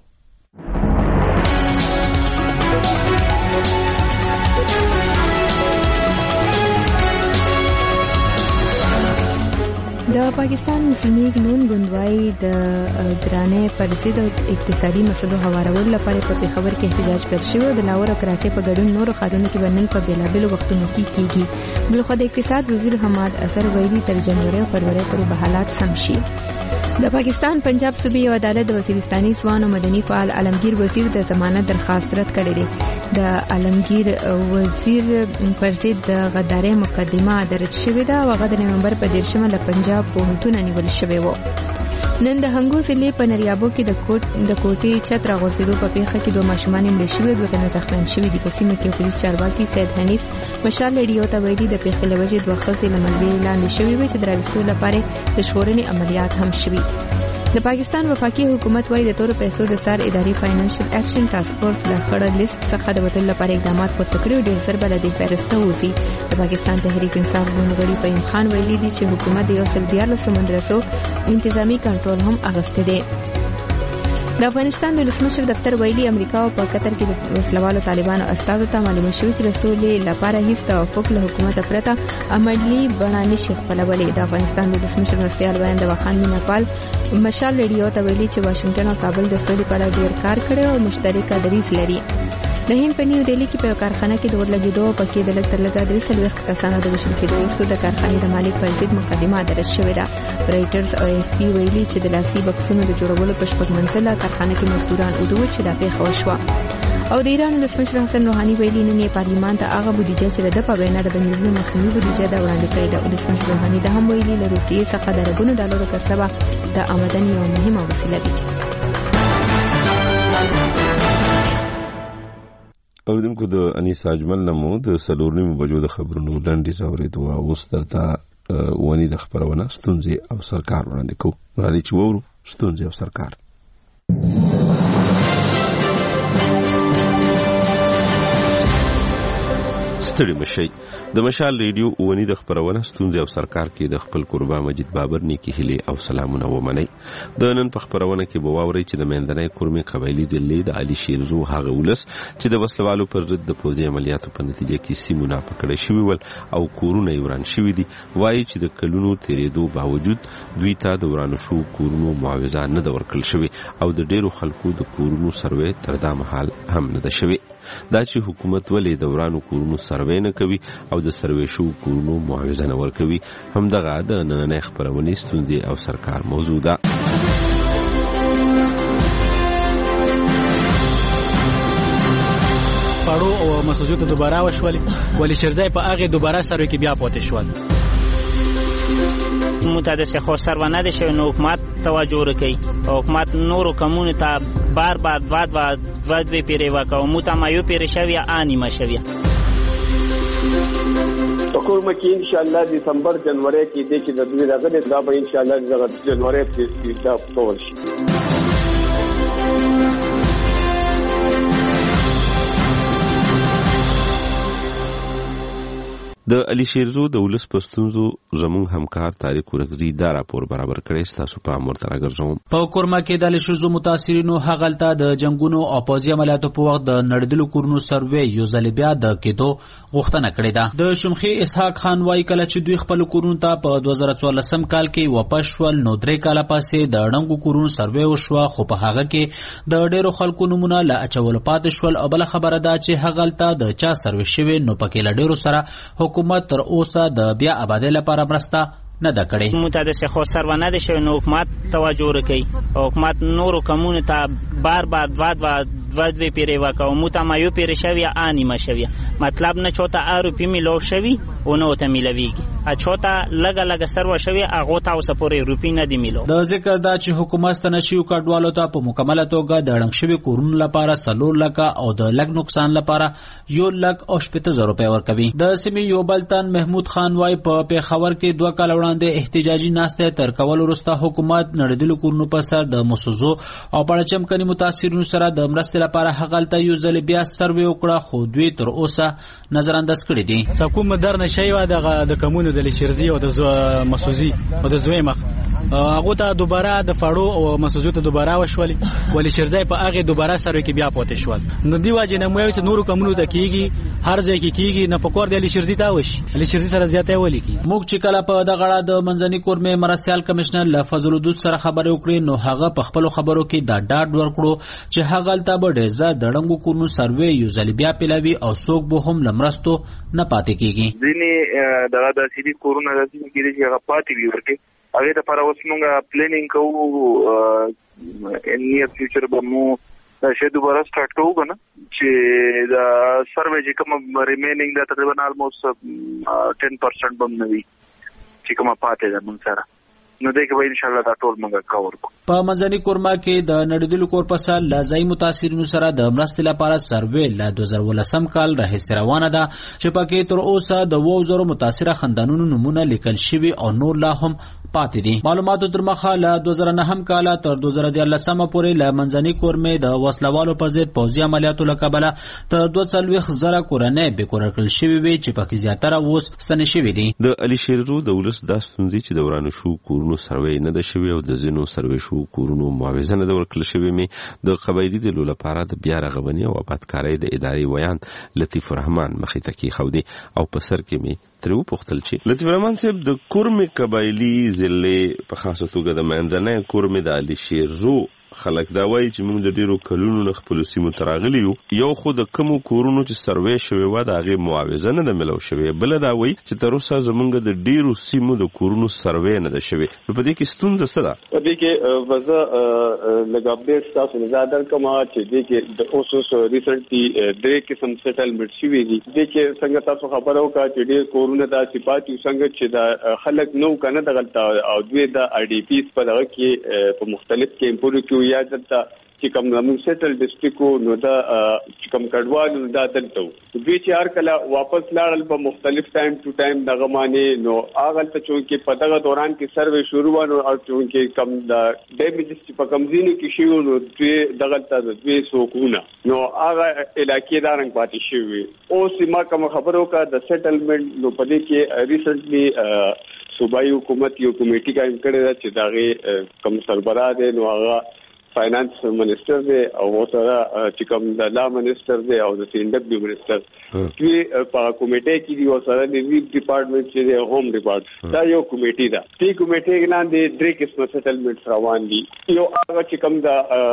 B: د پاکستان مسلم لیگ نون ګوندوای د ګرانې پر ضد اقتصادي مسلو هوارولو لپاره په خبر کې احتجاج پیل شو. د لاهور او کراچۍ په ګډون نورو ښارونو کې بنن په بیلابلو وختونو کې کیږي. بلخو د اقتصاد وزیر حماد اثر ویلي تر جنوري او فروری پورې به حالات سم شي. د پاکستان پنجاب صوبې عدالت د وزیرستاني ځوان او مدني فعال عالمگیر وزیر د ضمانت درخواست رد کړې ده. د عالمگیر وزیر پر ضد د غدارۍ مقدمه درج شوې ده او هغه د نومبر په 10 له پنجاب پوهنتون نیول شوی و. نن د هنګو ضلع په نریابو کې د کوټې چت راغورځېدو په پیښه کې 2 ماشومان مړه شوي، 2 تنه زخمیان شوي دي. په سیمه کې پولیس چارواکي سید حنیف مشال ریډیو ته ویلي د پیښې له وجې 2 ښځې له ملبې لاندې شوي وي چې د راوستلو لپاره د ژغورنې عملیات هم شوي. د پاکستان وفاقي حکومت وايي د تور پیسو د سار اداري فاینانشل اکشن ټاسک فورس له خړه لیست څخه د وټل لپاره اقدامات پورته کړي. ډېر زر بل د فهرسته وځي. د پاکستان تحریک انصاف ګوندغړي فهیم خان ویلي دي چې حکومت د 114 مدرسو انتظامی کنټرول هم اغسته دي. د افغانستان د ولسمشر دفتر ویلي امریکا او په قطر کې د وسلوالو طالبانو استازو ته معلومه شوې چې رسول لپاره هیڅ توافق له حکومت پرته عملی بڼه نشي خپلولی. د افغانستان د ولسمشر مرستیال بیان د وخان میناپال مشال ریډیو ته ویلي چې واشنگټن او کابل د سولې په اړه ډېر کار کړی او مشترکه دریځ لري. د هند په نیو دهلی کې په کارخانه کې د ورلګېدو پکې د لږ تر لږه 340 کسانو د وژل کېدو وروسته د کارخانې د مالک پر ضد مقدمه درج شوې ده. رایټرز او اف پی ویلي چې د لاسي بکسونو د جوړولو په شپږ منزله کارخانه کې مزدوران ودوه چې دا پیښه وشوه. او د ایران ولسمشر حسن روحاني ویلي نن یې پارلمان ته هغه بودیجه چې د په وینا د بندیزونو مخنیوي بودیجه دا وړاندې کړې ده. ولسمشر روحاني دا هم ویلي له روسیې څخه د اربونو ډالرو کسبه د آمدنی یو مهمه وسیله ده.
A: او دمکو د انیسا اجمل نمو د سلورنیمو بجو د خبرونو لنډي زاورېدو او اوس درته ونی د خبرونه ستونزې او سرکار وړاندې کوو. راځئ چې وورو ستونزې او سرکار. ستړي مشي د مشال ریډیو ونی د خبرونه ستونزې او سرکار کې د خپل قربا مجید بابر نیکی هلي او سلامونه ومني. د نن په خبرونه کې بواوري چې د مندنۍ کورمي قبایلی ضلع د علي شیرزو هغه ولس چې د وسلوالو پر ضد د پوځي عملیاتو په نتیجه کې سیمونه پکړې شوی ول او کورونه وران شوی دي. وایي چې د کلونو تیرېدو باوجود دوی ته د ورانو شو کورونو معاوضه نه د ورکړل شوی او د ډیرو خلکو د کورونو سروې تر دا مهال هم نه ده شوی. دا چې حکومت ولې د ورانو کورونو سروې نه کوي او د سروې شو کورونو معاوضه نه ورکوي هم دغه د نننۍ خبرونې ستونزې او سرکار موضوع ده.
R: پاړو او مسجود ته دوباره وشول ولی شرځای په هغه دوباره سروې کې بیا پاتې شول.
H: متعدد خو سرونه ده شو نو حکومت توجه وکړي او حکومت نورو کومونو ته بار واد به پیری وکاو متمایو پیری شوی آنی مشوی
S: حکومت کې ان شاء الله دسمبر جنوري کې دې چې د دوی راغلي دا به ان شاء الله د جنوري کې دا ټول شي.
A: د علي شیرزو د ولس پښتونزو زموږ همکار طارق ورغزي دا راپور برابر کړی. تاسو په امر تر راګرځوم.
T: په کورما کې د علي شیرزو متاثرینو هغلته د جنگونو او پوځي عملیاتو په وخت د نړیدلو کورونو سروې یو ځل بیا د کېدو غوښتنه کړې ده. د شمخي اسحاق خان وايي کله چې دوی خپل کورونو ته په 2014 کال کې واپس شول نو 3 کاله پاسې د ډنګو کورونو سروې وشوه خو په هغه کې د ډېرو خلکو نمونه لا اچول پاتې شول او بل خبره ده چې هغلته د چا سروې شوی نو پکې لا ډېرو سره حکومت تر اوسه د بیا آبادی لپاره مرسته نه ده کړې.
H: متعدد خو سرونه ده شوی نو حکومت توجه وکړي او حکومت نورو کومونو ته بار واد به پیری وکاو متمایو پیری شوی آنی مشوی مطلب نه چوتا روپی میلو شوی اونو ته میلویږي اچوتا لګ سرو شوی هغه تاسو پورې روپی نه دی میلو.
T: د ذکر دا چې حکومت ستنشیو کډوالو ته په مکمله توګه د ړنګ شوی کورونو لپاره 4 لک او د لګ نقصان لپاره 1 لک او 700 روپۍ ورکوي. د سیمې یو بلتن محمود خان وای په پیښور کې 2 کال وړاندې احتجاجي ناسته تر کول وروسته حکومت نړیدلو کورونو په سر د مسوزو او پړچم کني متاثرینو سره د مرستې لپاره هغلته یو ځل بیا سروې وکړه خو دوی تر اوسه نظر انداز کړی دي.
R: حکومت در نشي و د کمونو د لشرزي او د مسوزي او د زویمخ هغه ته دوباره د فاړو او مسوزو ته دوباره وشولي ولی شرزي په هغه دوباره سره کې بیا پاتې شول. نو دی واجب نه مو چې نورو کمونو ته کیږي هر ځای کې کیږي نه پکور دی لشرزي ته وشي لشرزي سره زیاته ولي کی. موږ چې کله په د غړه د منځني کورمه مرسیال کمشنر لفظل الدود سره خبرې وکړې نو هغه په خپل خبرو کې دا ډاډ ورکړو چې هغه تل به ډېر دړنګو کورونو سروې یو ځل بیا پیلوي او څوک به هم لمرستو نه پاتې کیږي.
U: ځینې د سیدي کورونه د سیمې کې چې هغه پاتې وي ورته هغه لپاره اوس موږ پلانینګ کوو ان نیئر فیوچر به مو شې دوباره سٹارټ کوو کنه چې دا سروې چې کوم ریمینینګ دا تقریبا آلموست 10% بم نه وي چې کومه پاتې ده موږ سره نو دغه به ان شاء الله دا ټول موږ کور کوو.
T: په منځني کورما کې د نړیدلو کور په سر لازمي متاثرینو سره د مرستې لپاره سروې ل 2018 کال راهیسې روانه ده چې پکې تر اوسه د 2000 متاثره خندانونو نمونه لیکل شوی او نور لا هم پاتې دي. معلوماتو تر مخه ل 2009 کال تر 2013 پورې ل منځني کورمې د وسلوالو پر ضد پوځي عملیاتو لکبله تر 240,000 کورنۍ به کور کړل شوی وي چې پکې زیاتره اوس ستنې شوی دي.
A: د علي شیرو د ولس د ستونزې چې دوران شو کورونو سروې نه ده شوی او د زینو سروې شو کورونو معاوضه نه ورکړل شوی می د قبایلی د لپاره د بیا رغبنی او آبادکارۍ د اداري ویان لطیف الرحمن مخې ته کی خودي او په سر کې می ترو پختل چې لطیف الرحمن صاحب د کورمې قبایلی ضلع په خاصه توګه د مندنه کورمې د علي شیرو خلک دا وایي چې موږ د ډیرو کلونو نه خپل سیمو تراغلی یو خود کوم کورونو چې سروې شوی و د هغه معاوضه نه د ملو شوی بل دا وایي چې تر اوسه زمونږ د ډیرو سیمو د کورونو سروې نه ده شوی. په دې کې ستونزه څه ده؟
S: په دې کې وزه لګابې تاسو نه زیاتره کومه چې دې کې د اوسو ریسنټلی درې قسم سیټلمنټ شوی دي. دې کې څنګه تاسو خبرو کا چې ډیر کورونه د صفاتي څنګه چې د خلک نو کنه د غلطه او دوی د آی ډی پیز په دغه کې په مختلف کیمپونو کې یا دلته چې کوم زموږ سیټل ډسټریکو نو دا چې کوم کډوال نو دا دلته دوی چې هر کله واپس لاړل په مختلف ټایم ټو ټایم دغه معنی نو هغه ته چې په دغه دوران کې سروې شروع ونه او چې کوم د ډیمیجز چې په کمزینو کې شي نو دوی دغه ته دوی سوکونه نو هغه علاقې دارنګ پاتې شي. او سیمه کوم خبرو کا د سیټلمنٹ نو په دې کې ریسنټلی صوبایي حکومت یو کمیټي قائم کړی ده چې دغه کوم سربراہ دی نو هغه فاینانس منسٹر دے او سره چې کوم د لا منسٹر دے او د سین ډبلیو منسٹر دوی په کمیټه کې دی او سره د ریلیف ډپارټمنټ چې د هوم ډپارټمنټ دا یو کمیټه ده. دې کمیټه کې نه درې قسمه سیټلمنټ روان دي. یو هغه چې کوم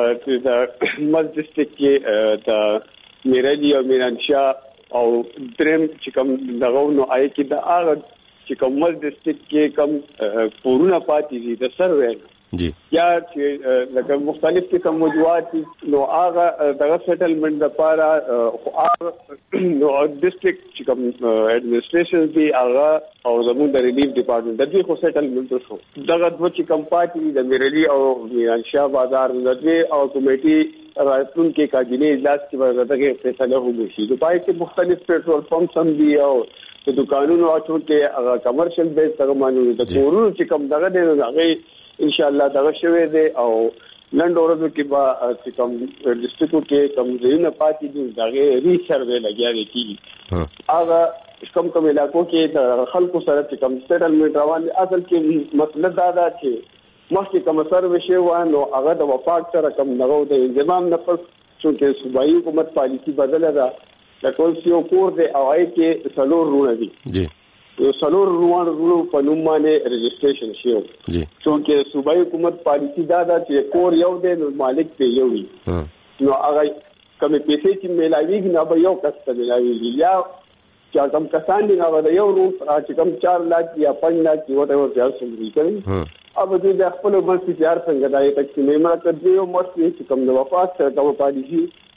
S: د مز ډسټریکټ کې د میرلی او میرانشاه او درم چې کوم دغه نو آی کې د هغه چې کوم مز ډسټریکټ کې کوم پورونه پاتې دي د سروې
A: جی
S: یا چې لکه مختلف قسم موضوعات نو هغه دغه سیټلمنٹ لپاره نو ډسټریکټ چې کوم اډمنسټریشن دی هغه او زموږ د ریلیف ډپارټمنټ د دې خو سیټلمنٹ شو دغه دوه چې کوم پاتې د میرلی او میرانشاه بازار د دې او کمیټي راتلون کې کاجنې اجلاس کې ورته فیصله وشي. د پای کې مختلف پیټرول پمپس هم دي او د دکانونو او چې هغه کمرشل بیس څنګه مانو د کورونو چې کوم دغه دی هغه ان شاء الله دغه شوی دی او لند اورو کې با چې کوم ډسټریکټ کې کوم ځینې پاتې دي دغه ری سروې لګیا دي هغه کوم علاقو کې د خلکو سره چې کوم سیټلمنټ روان دي. اصل کې مسله دا ده چې مخکې کوم سروې شوی و نو هغه د وفاق سره کوم دغه د انضمام نه پس چې صوبایي حکومت پالیسی بدله ده لکه یو کور دی او هغه کې څلور رونه دي
A: جی
S: یو څلور رونو په نوم باندې رجسټریشن شوی
A: جی
S: چې صوبایي حکومت پالیسی دا ده چې کور یو دی نو مالک په یو وي نو هغه کوم پیسې چې ملاویږي نو به یو کس ته ملاویږي یا چې کوم کسان دي هغه د یو روم چې کوم 4 لک یا 5 لک وټ ایور ځل سمري کوي अब د خپل بس تجار څنګه دای تقسیمې مرکز دی او مرسي چې کوم د وفات سره کوم پالیسی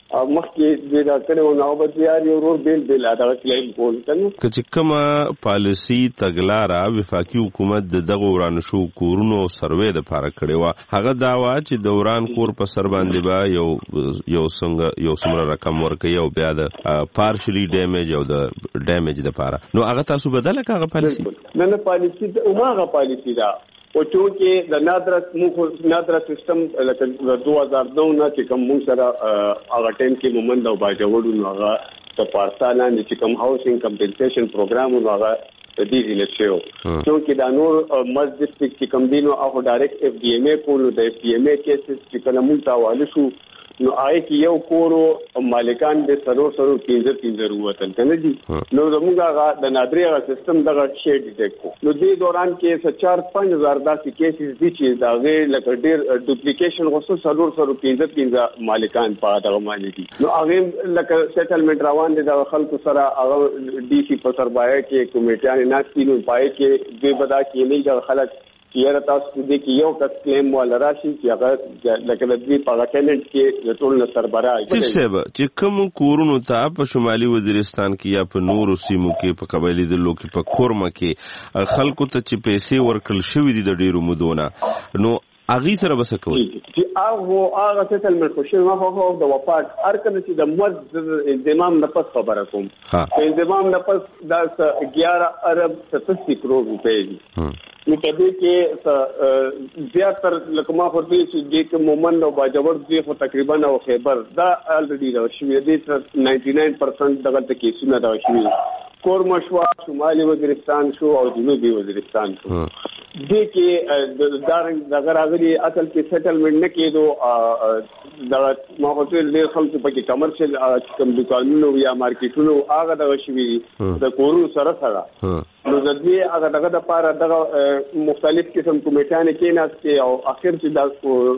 S: مخکې د دا کړو نو به یار یو ور بیل دا کلیم کول کنه
A: چې کومه پالیسی تګلارا وفاقي حکومت دغه ورانه شو کورونو سروې د لپاره کړی و هغه دا وا چې دوران کور په سر باندې با یو څنګه رقم ورکړي او بیا د پارشلی ډیمیج او د ډیمیج د لپاره نو هغه تاسو بدله کاغه پالیسی
S: نه پالیسی اوماغه پالیسی دا او چې د نادره سیستم لکه 2009 نه چې کوم موږ سره هغه ټیم کې مومند او باجوړو نو هغه په پارساله چې کوم هاوسینګ کمپنسیشن پروګرام نو هغه د دې لچو چې دا نور مرز ډسټریکټ چې کوم دینو هغه ډایرکټ اف ډي ام ای کول د اف ډي ام ای کیسز چې کوم موږ تاواله شو نو آی کې یو کورو مالکان د سرور 15 وطن کنه دي نو زموږه د نادري سیستم دغه شی ډیټیکټ نو دې دوران کې 4-5000 داسې کیسز دي چې دا غیر لکه ډیر ډوپلیکیشن غوښتل سرور 15 مالکان په دغه باندې دي نو هغه لکه سیټلمنٹ روان دي د خلکو سره هغه ډي سي په سربایه کې کمیټیان ناشتي نو پای کې دوی بدا کې نه د خلک یاره تاسو دې کې یو کس کلیم ولا راشي چې هغه لکه د دې په ټیلنټ کې د ټول سربراهي
A: چې کوم کورونو ته په شمالي وزیرستان کې یا په نورو سیمو کې په قبایلی دلو کې په کورمه کې خلکو ته چې پیسې ورکړل شوې دي د ډیرو مودونه نو اغي سره بس کوي
S: چې هغه سیټلمنټ خو شوی ما خو د وفات هر کله چې د مرز انضمام نه پس خبره کوم انضمام نه پس دا 11 ارب 87 کروڑ روپے دي نو په دې کې زیاتره لکه ما ورته چې د کوم مومند او باجوړ دي خو تقریبا او خیبر دا الریډي دا شوی دي 99% دغه کیسونه دا شوی کورمشوا شمالي وزیرستان شو او جنوبي وزیرستان شو دې کې دغه راغلي اصل کې سیټلمنټ نه کېدو دا ما ورته ډېر خلک په کې کمرشل کوم دکانونو یا مارکیټونو هغه دغه شوی د کورونو سره نو د دې هغه دغه د پاره دغه مختلف قسم کمیټانې کې ناستي او اخر چې دا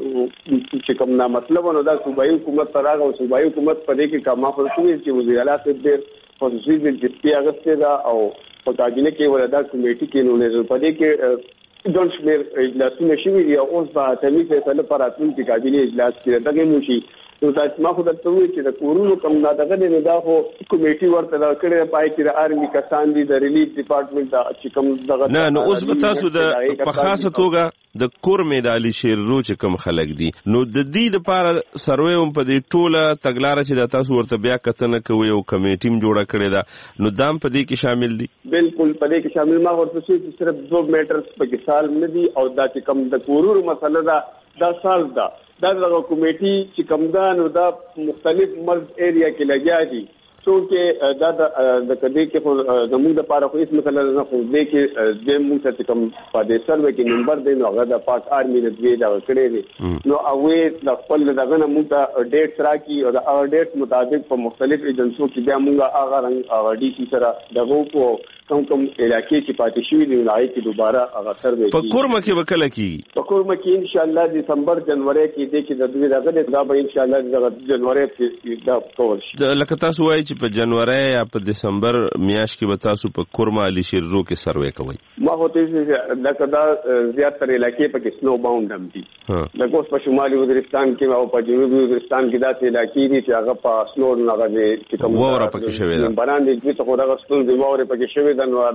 S: چې کوم نه مطلب نو دا صوبایي حکومت تراغه او صوبایي حکومت په دې کې کما فرصوي چې وزیر اعلی ډېر خصوصي د جسپی اغسته دا او په کابینه کې ولدا کمیټي کې نو نه په دې کې دون شمیر اجلاسونه شوي دي او اوس به تمی فیصله پر راتلونکي کابینه اجلاس کې دغه موشي نو دا ما خو درته وایي چې د کورونو کم نه دغه نه دا خو کمیټي ورته دا کړی پای کې د آرمي کسان دي د ریلیف ډپارټمنټ دا چې کوم دغه
A: نه نو اوس به تاسو د په خاصه توګه د کورمې د علي شیرو چې کوم خلک دي نو د دې لپاره سروې هم په دې ټوله تګلارې چې د تاسو ورته بیا کتنه کوي او کمیټیم جوړه کړې ده نو دام په دې کې شامل دي
S: بالکل په دې کې شامل ما ورته چې صرف 2 میټرز په کې سال نه دي او دا چې کوم د کورونو مسله دا سال دا دغه کمیټي چې کوم دا نو دا مختلف مرز ایریا کې لګیا دي څوکې دا د کدی کې زموږ د پاره خو هیڅ مثلا نه خو دې کې د موږ ته کوم په سروې کې نمبر دی نو هغه د پاک آرمي د دوی دا کړی دی نو هغه د خپل دغه نه موږ ته ډیټ راکې او د هغه ډیټ مطابق په مختلف ایجنسیو کې بیا موږ هغه رنګ هغه ډي سي سره دغه کو کوم علاقې چې پاتې شوی دی نو هغه کې دوباره هغه سروې
A: په کورمه کې وکړه کیږي
S: په کورمه کې ان شاء الله دسمبر جنوري کې دې کې د دوی دغه دا به ان شاء الله د جنوري کې دا کول شي
A: لکه تاسو وایي چې په جنوري یا په دسمبر میاشت کې به تاسو په کورما علي شیرو کې سروې کوي
S: ما هوته چې لکه دا زیاتره علاقې په کې سنو باوند هم دي لکه اوس په شمالي وزیرستان کې او په جنوبي وزیرستان کې داسې علاقې دي چې هغه په سنو نه غږي چې کوم
A: وره پکې شوی ده
S: باندې چې څه خو دا ستون دی وره پکې شوی ده نو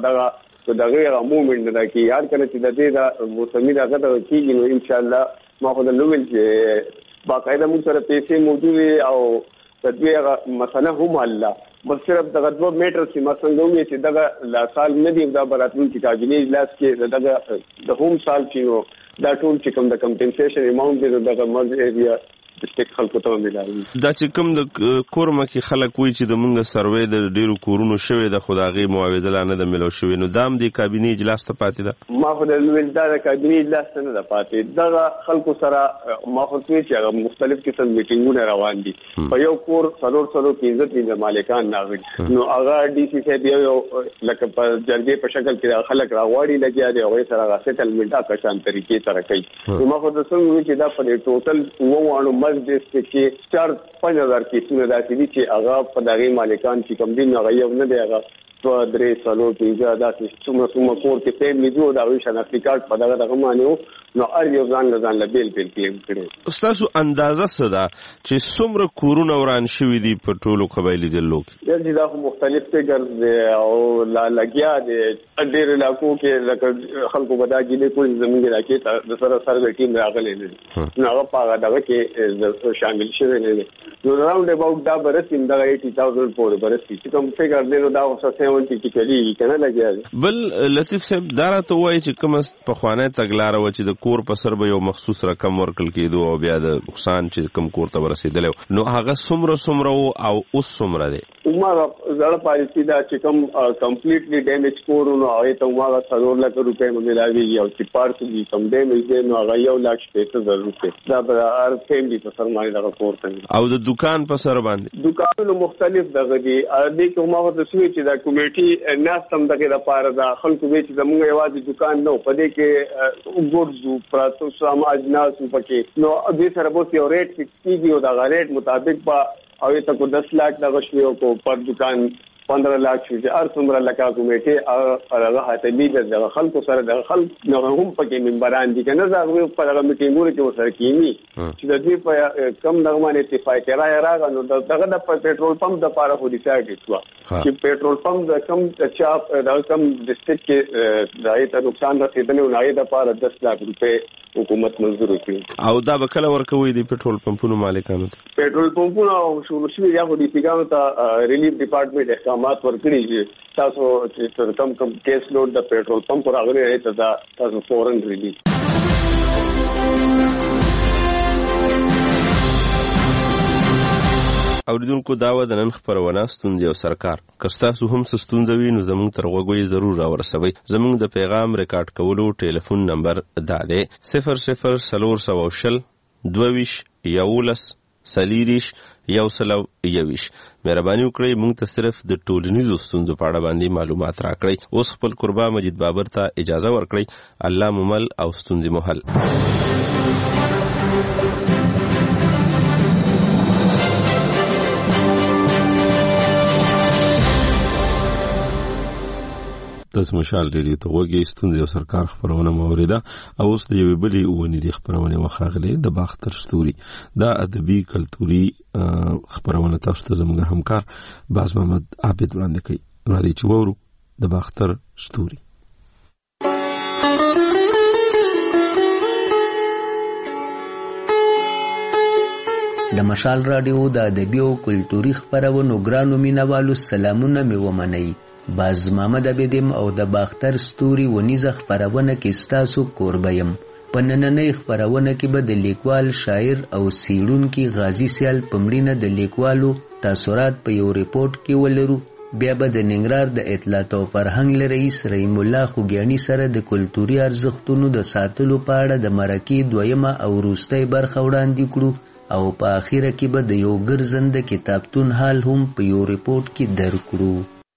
S: دغه مومنت دا کې یاد کړئ چې د دې د موسمي دغه د کېږي نو ان شاء الله ما خو د لومل چې باقاعده موږ سره پیسې موجوده او تدویغه مسله هم الله بس صرف دغه 2 میټر چې ما څنګه وایي چې دغه لا سال نه دی دا براتون چې کابینه اجلاس کې دغه د هوم سال چې دا ټول چې کوم د کمپنسیشن اماونت دی دغه مرز ایریا ډسټریکټ خلکو ته ملایي
A: دا چې کوم د کورمه کې خلک وایي چې د مونږ سروې د ډیرو کورونو شوی د خداغي معاوضه لانه د ملو شوی نو دام د کابینه اجلاس ته پاتې ده
S: ما خو د ویلدا د کابینه اجلاس ته نه پاتې دغه خلکو سره ما خو چې هغه مختلف قسم میټینګونه روان دي په یو کور سرور 15 مالکان ناغلي نو هغه ډي سي صاحب یو لکه په جرګې په شکل کې خلک راوړي لګیا دي او سره سیټلمنټ اکشان طریقې سره کوي نو ما خو د څنګه چې دا په ټوټل ووانو دې کې 4-5,000 کیسونه داسې دي چې هغه په دغه مالکان چې کوم دین هغه یو نه دی هغه 2-3 سالو کې دا چې څومره کور کې پېم لیدو دا وی شناختی کارت په دغه معنی نو هر یو ځان له بیل کلیم کړي.
A: تاسو اندازه څه ده چې څومره کورونه وران شوي دي په ټولو قبایلي ډلو کې؟
S: دا خو مختلف فګرز دي او لګیا دي ډېر علاقو کې لکه خلکو بدا ګیلې کوي زموږ علاقې ته د سره ټیم راغلي دي نو هغه په دغه کې شامل شوی نه دي. نو راوند اباوټ دا برسیم دا 80000 پورې برسي چې کوم فګر دی نو دا 70 کې کلی کنه لګیا دي.
A: بل لطیف صاحب دا راته وایي چې کوم په خوانه تګلار و چې د کور په سر به یو مخصوص رقم ورکل کېدو او بیا د نقصان چې کوم کور ته ورسېدل نو هغه څومره او اوس څومره دی؟
S: عمره زړه پالیسی دا چې کوم کمپلیټلی ډیمیج کورونه هغه ته عمره 3 لک روپے ملایوي او چې پارټ دي کم ډیمیج دی نو هغه 1,50,000 روپے دا به هر فیملی په سر باندې دا کور ته
A: او د دکان په سر باندې
S: دکانونو مختلف دغه دي د کومه د سوي چې دا کمیټي ناستم دغه لپاره دا خلکو وی چې زموږ یوازې دکان نو پدې کې وګورځو پراتو سم اجناس پکې نو دې سره به یو ریټ فکس کیږي او دا ریټ مطابق با او ته کو 10 लाख دا غشنیو کو پر دکان 15 लाख شي هر څومره لکه کمیټه هغه هتلی د خلکو سره د خلک نو هم پکې منبران دي کنه دا په هغه میټینګونو کې وسره کیږي چې د دې په کم دغه اتفاق راغی نو دغه د پېټرول پمپ د لپاره خو ډیسایډ شو چې پېټرول پمپ د کم چاپ د کم ډسټریکټ کې راځي نقصان رسیدنه نه د لپاره 10 लाख روپے حکومت منظور کړي او
A: دا به کله ورکوي د پېټرول پمپونو مالکانو ته
S: پېټرول پمپونو شروع شوی یا خو د پیګانو ته ریلیف ډپارټمنټ احکامات ورکړي چې تاسو چې کم کیس لوډ د پېټرول پمپ راغلي ته دا تاسو فورن ریلیف.
A: اوریدونکو داوا د نن خبرونه ستونزې او سرکار کستاسو هم ستونزوي نو زموږ تر غوږی ضرور راورسوي. زموږ د پیغام ریکارډ کولو ټلیفون نمبر دا دی 00 22 11 سلیریش 121. مهرباني وکړئ موږ ته صرف د ټولنیزو ستونزو په اړه باندې معلومات راکړئ. اوس خپل قربا مجید بابر ته اجازه ورکړئ. الله ممل او ستونزې محل. تاسو مشال ریډیو ته وګورئ ستونزې او سرکار خبرونه موریده او اوس د یوې بلې ونې د خبرونه وخاغلې د باختر ستوري دا ادبي کلتوري خبرونه تاسو ته زموږ همکار باز محمد عابد وړاندې کوي. راځي چې وورو د باختر ستوري.
F: د مشال رادیو د ادبي او کلتوري خبرونو ګرانو مینوالو سلامونه مې ومنئ. باز محمد عبدم او د باختر ستوري ونیزه خبرونه کې ستاسو کوربیم. په نننۍ خبرونه کې به د لیکوال شاعر او سیړونکي غازی سیال پمړینه د لیکوالو تاثرات په یو ریپورت کې ولرو. بیا به د ننګرهار د اطلاعات او فرهنګ رئیس رحیم الله خوګیانی سره د کلتوري ارزښتونو د ساتلو په اړه د مرکې دویمه او وروستۍ برخه وړاندې کړو او په اخیره کې به د یو ګرځنده کتابتون حال هم په یو ریپورت کې درکړو.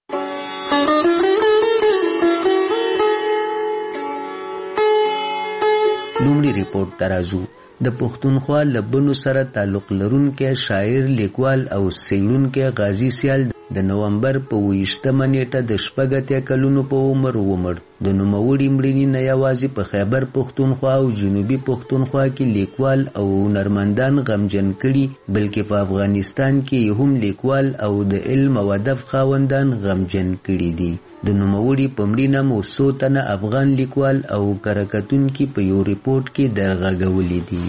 F: لومړی ریپورت ترازو د پښتونخوا لبنو سره تعلق لرونکي شاعر لیکوال او سیړونکي غازی سیال د نومبر په 28 نیټه د شپږ کلونو په عمر ومړ. د نوموړي مړینې نه یوازې په خیبر پښتونخوا او جنوبي پښتونخوا کې لیکوال او هنرمندان غمجن کړي بلکې په افغانستان کې هم لیکوال او د علم او ادب خاوندان غمجن کړي دي. د نوموړي په مړینه مو څو تنه افغان لیکوال او کرکټونکي په یو ریپورت کې درغږولي دي.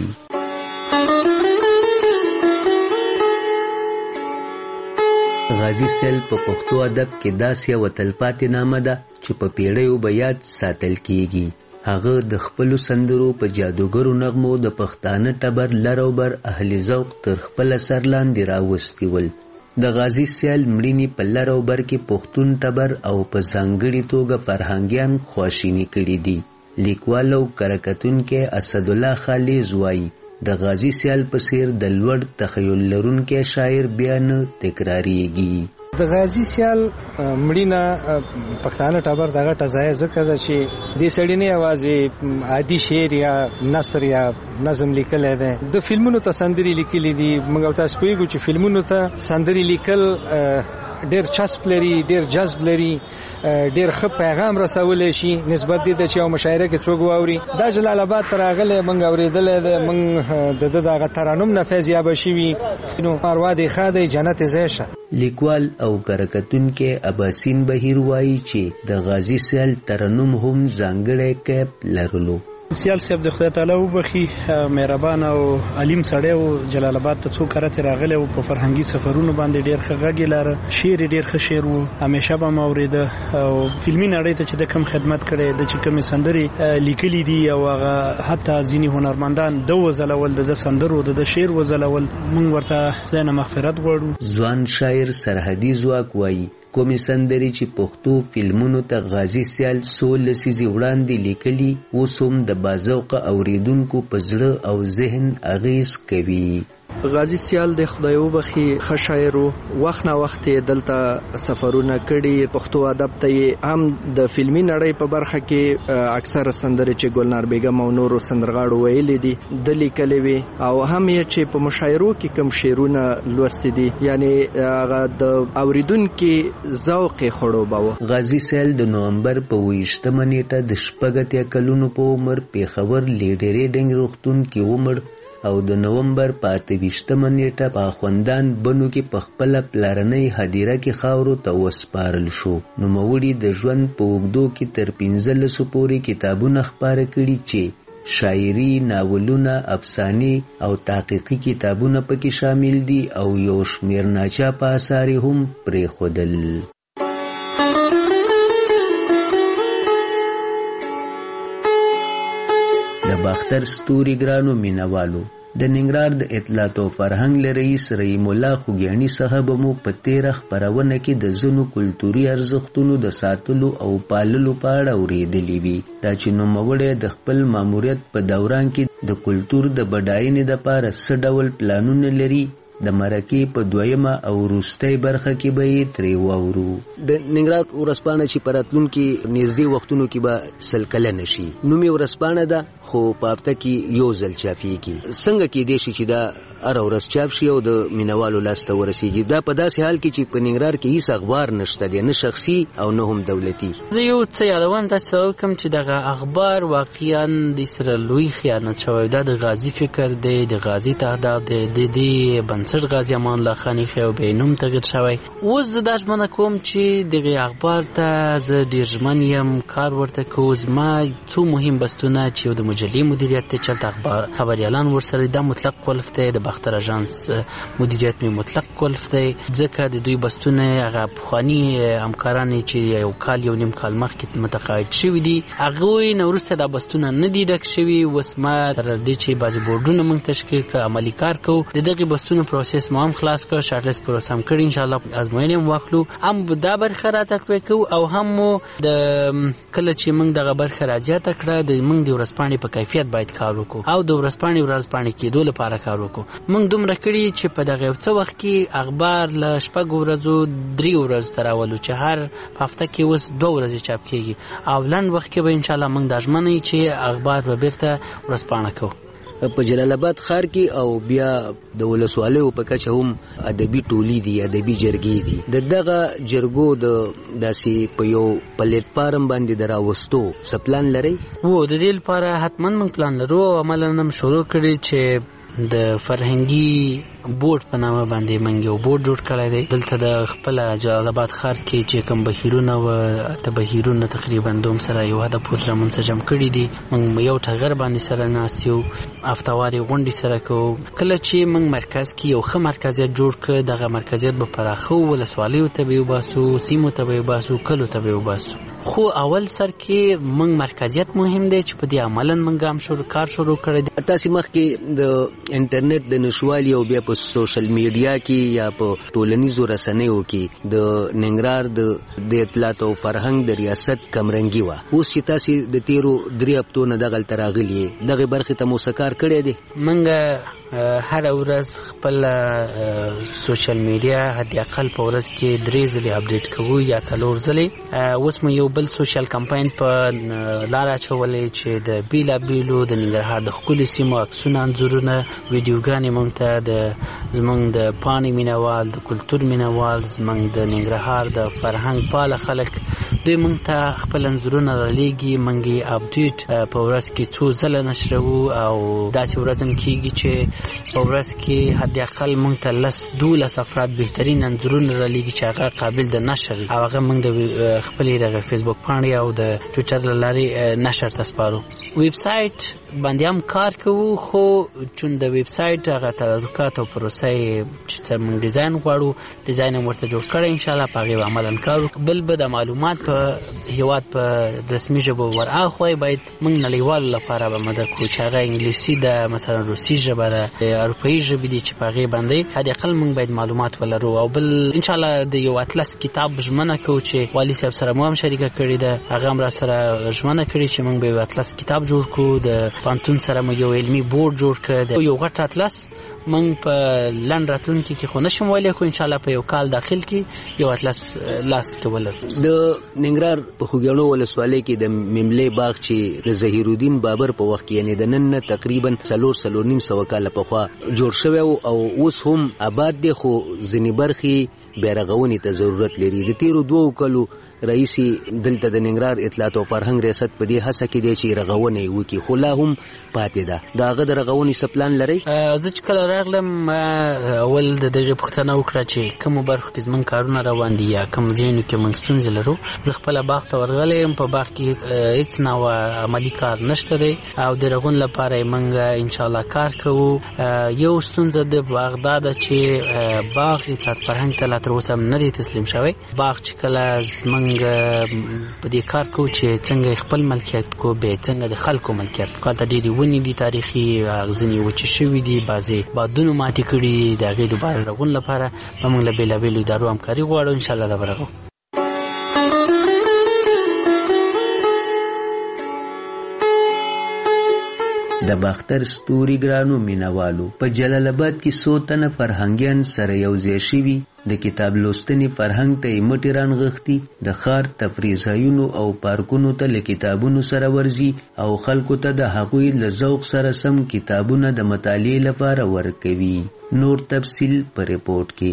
F: غازی سیل په پښتو ادب کې داسې یو تلپاتې نامه ده چې په پیړیو به یاد ساتل کیږي. هغه د خپلو سندرو په جادوګرو نغمو د پښتانه ټبر لر او بر اهل ذوق تر خپل سر لاندې راوستي ول. د غازی سیال مړینې په لر او بر کې پښتون ټبر او په ځانګړې توګه فرهنګیان خواشیني کړي دي. لیکوال او کرکټونکی اسد الله خالد وایي د غازی سیال په څیر د لوړ تخیل لرونکي شاعر بیا نه تکراریږي.
V: د غازی سیال مړینه پښتانه ټبر دغه ټزای ځکه ده چې دې سړی نه یوازې عادي شعر یا نثر یا نظم لیکل دی، د فلمونو ته سندري لیکلي دي. موږ تاسو پوهیږو چې فلمونو ته سندري لیکل ډیر چسپ لري، ډیر جذب لري، ډیر ښه پیغام رسولای شي نسبت دې ته چې یو مشاعره کې څوک واوري. دا جلال آباد ته راغلی، موږ اورېدلی دی، موږ د دغه ترانم نه فیضیابه شوي، نو پروا دې ښه دی، جنت ځای شه.
F: لیکوال او کرکټونکي اباسین بهیر وایي چې د غازی سیال ترنم هم ځانګړی کیپ لرلو.
E: سیال صاحب د خدای تعالی وبخي، مهربان او علیم سړی و. جلال آباد ته څو کرته راغلی و، په فرهنګي سفرونو باندې ډیر ښه غږ لاره، شعر ډیر ښه شعر و، همیشه به ما اورېده. او فلمي نړۍ ته چې د کم خدمت کړی، د چې کومې سندرې لیکلي دي او هغه حتی ځینې هنرمندان د وځلول، د سندرو د شعر وځلول، موږ ورته خدای نه مغفرت غواړو.
F: ځوان شاعر سرحدي ځواک وایي کومې سندرې چې پښتو فلمونو ته غازی سیال څو لسیزې وړاندې لیکلي، اوس هم د باذوقه اوریدونکو په زړه او ذهن اغیز کوي.
I: غازی سیال د خدای وبخي ښه شاعر و. وخت نه وخت دلته سفرونه کړي، پښتو ادب ته هم د فلمي نړۍ په برخه کې اکثره سندرې چې ګلنار بیګم او نورو سندرغاړو ویلي دي د لیکلې وي، او هم یې چې په مشاعرو کې کوم شعرونه لوستي دي، یعنی هغه د اوریدونکو ذوق خړوباوه.
F: غازی سیال د نومبر په 28 نیټه د 14 کلونو په عمر پیښور لیډرې ډنګ روغتون کې ومړ او د نومبر په 28 نیټه په خوندان بنو کې په خپل پلارنۍ هدیره کې خاورو ته وسپارل شو. نوموړي د ژوند په اوږدو کې تر 15 پورې کتابونه خپاره کړي چې شاعري، ناولونه، افسانې او تحقیقي کتابونه پکې شامل دي او یو شمېر ناچاپه آثار هم پرېښودل. د باختر ستوري ګرانو مینوالو، د ننګرهار د اطلاعات او فرهنګ رئیس رحیم الله خوګیاني صاحب مو په 13 خبرونه کې د ځینو کلتوري ارزښتونو د ساتلو او پاللو په اړه اورېدلې وي. دا چې نوموړی د خپل ماموریت په دوران کې د کلتور د بډاینې لپاره څه ډول پلانونه لري، د مرکې په دویمه او وروستۍ برخه کې به یې ترې واورو.
W: د ننګرهار ورځپاڼه چې په راتلونکي نږدې وختونو کې به 100 کلنه شي، نومي ورځپاڼه ده خو په هفته کې یو ځل چاپېږي. څنګه کېدای شي چې دا هره ورځ چاپ شي او د مینوالو لاسته ورسیږي؟ دا په داسې حال کې چې په ننګرهار کې هیڅ اخبار نشته دی، نه شخصي او نه هم دولتي.
X: زه یو څه یادوم تاسو کوم چې دغه اخبار واقعا د سره لوی خیانت شوی. دا د غازی فکر دی، د غازی تعداد دی، د دې بنسټ غازی امان الله خان خو به نوم تغیر شوی. اوس زه دا ژمنه کوم چې دغه اخبار ته زه ډیر ژمن یم، کار ورته کوم. ما څو مهم بستونه چې د مجلې مدیریت ته چلته اخبار خبريالان ورسره د مطلق قلف ته د باختر اژانس مدیریت می مطلق قلف دی، ځکه د دوی بستونه هغه پخوانی همکاران چې یو کال یو نیم کال مخکې متقاعد شوي دي، هغه نورسته د بستونه نه دي ډک شوي. اوس ما تر دې چې بعضی بورډونه موږ تشکیل کړ، عملی کار کو، د دغه بستونه پروسس مو هم خلاص کړ، شارټلیست پروسس هم کړی، ان شاء الله ازموینه هم واخلو، هم دا برخه را تقوی کو او هم د کله چې موږ دغه برخه راځي تکړه د موږ د ورځپاڼې په کیفیت باید کار وکړو او د ورځپاڼې کېدو لپاره کار وکړو. موږ دومره کړي چې په دغه څه وخت کې اخبار له 4 ورځو 3 ورځو تر اولو چې هر هفته کې اوس 2 ورځې چاپ کیږي او لند وخت کې به ان شاء الله موږ د ژمنې چې اخبار به بیرته ورځپاڼه کوو.
W: په جلال آباد ښار کې او بیا د ولسوالیو په کچه هم ادبي ټولي دي، ادبي جرګې دي. دغه جرګو د داسې په یو پلیټ فارم باندې دراوستو سپلان لري؟
X: وو د دې لپاره حتما موږ پلان لرو. عملاً هم شروع کړی چې د فرهنګي بورډ په نامه باندې موږ یو بورډ جوړ کړی دی. دلته د خپل جلال آباد ښار کې چې کوم بهیرونه و ته بهیرونه تقریبا دوم سره یو هدف پورې منسجم کړي دي. موږ یو ټغر باندې سره ناست یو، هفتواري غونډې سره کوو. کله چې موږ مرکز کې یو ښه مرکزیت جوړ کړ، دغه مرکزیت به پراخو، ولسوالیو ته به وباسو، سیمو ته به وباسو، کلو ته به وباسو. خو اول سر کې موږ مرکزیت مهم دی چې په دې عملاً موږ هم کار شروع کړی دی.
W: تاسو مخکې د انټرنیټ د نشوالي او بیا په سوشل میډیا کې یا په ټولنیزو رسنیو کې د ننګرهار د اطلاعات او فرهنګ د ریاست کمرنګي و. اوس چې تاسو د 13 هفتو نه دغه تراغلی دغه برخه ته موسکار کړی دی؟
X: موږ هر ورځ خپل سوشل میډیا هدي اقل په ورځ کې 3 ځلې اپډیټ کوو یا 4 ځلې. اوس مو یو بل سوشل کمپاین په لار اچولې چې د بیلا بیلو د ننګرهار د ښکلي سیمو عکسونه انځورونه ویډیوګانې موږ ته د زموږ د پاڼې مینوال د کلتور مینوال زموږ د ننګرهار د فرهنګ پاله خلک دوی موږ ته خپل انځورونه رالیږي. موږ یې اپډیټ په ورځ کې 2 ځله نشروو او داسې ورځ هم کېږي چې په ورځ کې حد اقل موږ ته 12 افراد بهترین انځورونه رالیږي چې هغه قابل د نشر او هغه موږ د خپلې د فیسبوک پاڼې او د ټویټر له لارې نشر ته سپارو. ویب سایټ باندې هم کار کوو خو چون د ویب سایټ هغه تدارکات او پروسه چې موږ ډیزاین غواړو ډیزاین هم ورته جوړ کړی ان شاء الله په هغې عملاً کارو. بل به د معلومات په هیواد په رسمي ژبو ورآخوا باید موږ نړیوالو لپاره به مدد کوو چې هغه انګلیسي ده مثلا روسي ژبه ده اروپایي ژبې دي چې په هغې باندې حد اقل موږ باید معلومات ولرو. او بل ان شاء الله د یو اطلس کتاب ژمنه کوو چې والي صاحب سره مو هم شریکه کړې ده هغه هم را سره ژمنه کړې چې موږ به یو اطلس کتاب جوړ کړو. د پانتون سره مو یو علمي بورډ جوړ کړ یو غټ اطلس موږ په لند راتلونکي کې خو نشم ویلی خو ان شاء الله په یو کال داخل کې یو اطلس لاس کې ولرو.
W: د ننګرهار په خوږیاڼو ولسوالۍ کې د مملې باغ چې د ظهیر الدین بابر په وخت کې یعنی د نن تقریبا 4.5 کاله پخوا جوړ شوی او اوس هم آباد دی خو ځینې برخې بیا رغونې ته ضرورت لري. د تیرو 2 کالو رئیس دلته د ننګرهار اطلاعات او فرهنګ ریاست په دې هڅه کې دی چې رغونه وکړي خو لا هم پاتې ده. د هغه د رغونې څه پلان لرئ؟
X: زه چې کله راغلم اول د دغې پوښتنه وکړه چې کومو برخو کې زموږ کارونه روان دي یا کوم ځایونو کې موږ ستونزې لرو. زه خپله باغ ته ورغلی یم په باغ کې هیڅ نوع عملي کار نشته دی او د رغون لپاره یې موږ انشاءالله کار کوو. یو ستونزه د باغ دا ده چې باغ اطلاعات فرهنګ ته لا تر اوسه نه دی تسلیم شوی. باغ چې کله زموږ په دې کار کوو چې څنګه خپل ملکیت کو به څنګه د خلکو ملکیت کو. هلته ډېرې ونې دي تاریخي ځینې وچې شوي دي بعضې بادونو ماتې کړي دي. د هغې دوباره رغون لپاره به موږ له بېلابېلو ادارو همکاري غواړو انشاءالله دا به رغو.
F: د باختر ستوري ګرانو مینوالو په جلال آباد کې 100 تنه فرهنګیان سره یوځای شوي د کتاب لوستنې فرهنګ ته مټې رانغښتي د ښار تفریح ځایونو او پارکونو ته له کتابونو سره ورځي او خلکو ته د هغوی له ذوق سره سم کتابونه د مطالعې لپاره ورکوي. نور تفصیل په ریپورت کې.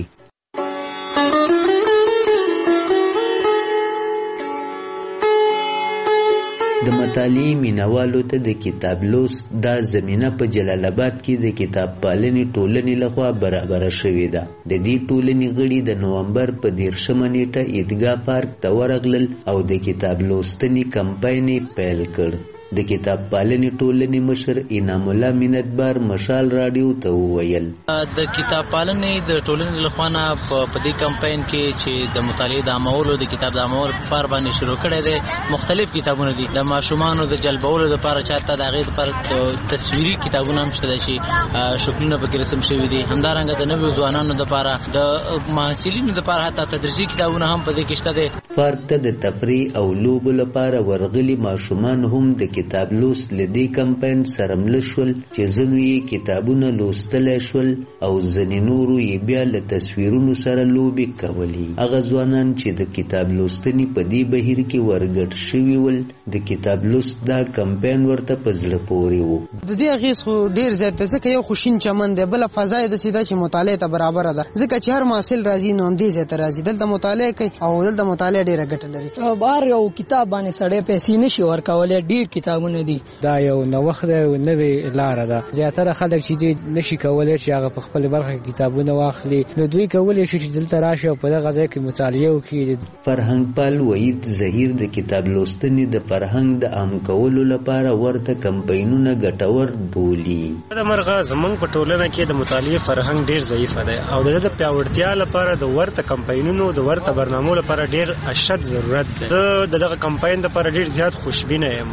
F: د مطالعې مینوالو ته د کتاب لوست دا زمینه په جلال آباد کې د کتاب پالنې ټولنې لخوا برابره شوې ده. د دې ټولنې غړي د نومبر په 13 نیټه عیدګاه پارک ته ورغلل او د کتاب لوستنې کمپاین پیل کړ. د کتاب پالنې ټولنې مشر انعام الله منتبار مشال رادیو ته وویل
G: د کتاب پالنې د ټولنې لخوا نه په دې کمپاین کې چې د مطالعې د عامولو د کتاب د عامولو لپاره باندې شروع کړی دی. مختلف کتابونه دي د ماشومانو د جلبولو لپاره چاته د هغې لپاره تصویري کتابونه هم شته چې شکلونه پکې رسم شوي دي. همدارنګه د نویو ځوانانو لپاره د محصلینو لپاره حتی تدریسي کتابونه هم په دې کې شته دي.
F: پارک ته د تفریح او لوبو لپاره ورغلي ماشومان هم د کتاب لوست لدی کمپاین سره مل شول چې ځینو یې کتابونه لوستلی شول او ځینې نورو یې بیا له تصویرونو سره لوبې کولې. هغه ځوانان چې د کتاب لوستنې په دې بهیر کې ورګډ شوي ول د کتاب لوست دا کمپاین ورته په زړه پورې و.
J: د دې اغېز خو ډېر زیات دی ځکه یو خوشین چمن دی بله فضا یې داسې ده چې مطالعې ته برابره ده ځکه چې هر محصل راځي نو همدې ځای ته راځي دلته مطالعه کوي او دلته مطالعه ډېره ګټه لري.
K: بهر یو کتاب باندې سړی پیسې نشي ورکولی ډېر کتابونه دي.
M: دا یو نوښت دی او نوې لاره ده. زیاتره خلک چې دې نشي کولی چې هغه په خپل برخه کې کتابونه واخلي نو دوی کولی شي چې دلته راشي او په دغه ځای کې مطالعه وکړي.
F: فرهنګ پال وحید ظهیر د کتاب لوستنې د فرهنګ د عام کولو لپاره ورته کمپاینونه ګټور بولي.
Y: د مرغه زمونږ په ټولنه کې د مطالعې فرهنګ ډېر ضعیف دی او د پیاوړتیا لپاره د ورته کمپاینونو د ورته برنامو لپاره ډېر اشد ضرورت دی. د دغه کمپاین لپاره ډېر زیات خوشبینه یم او دا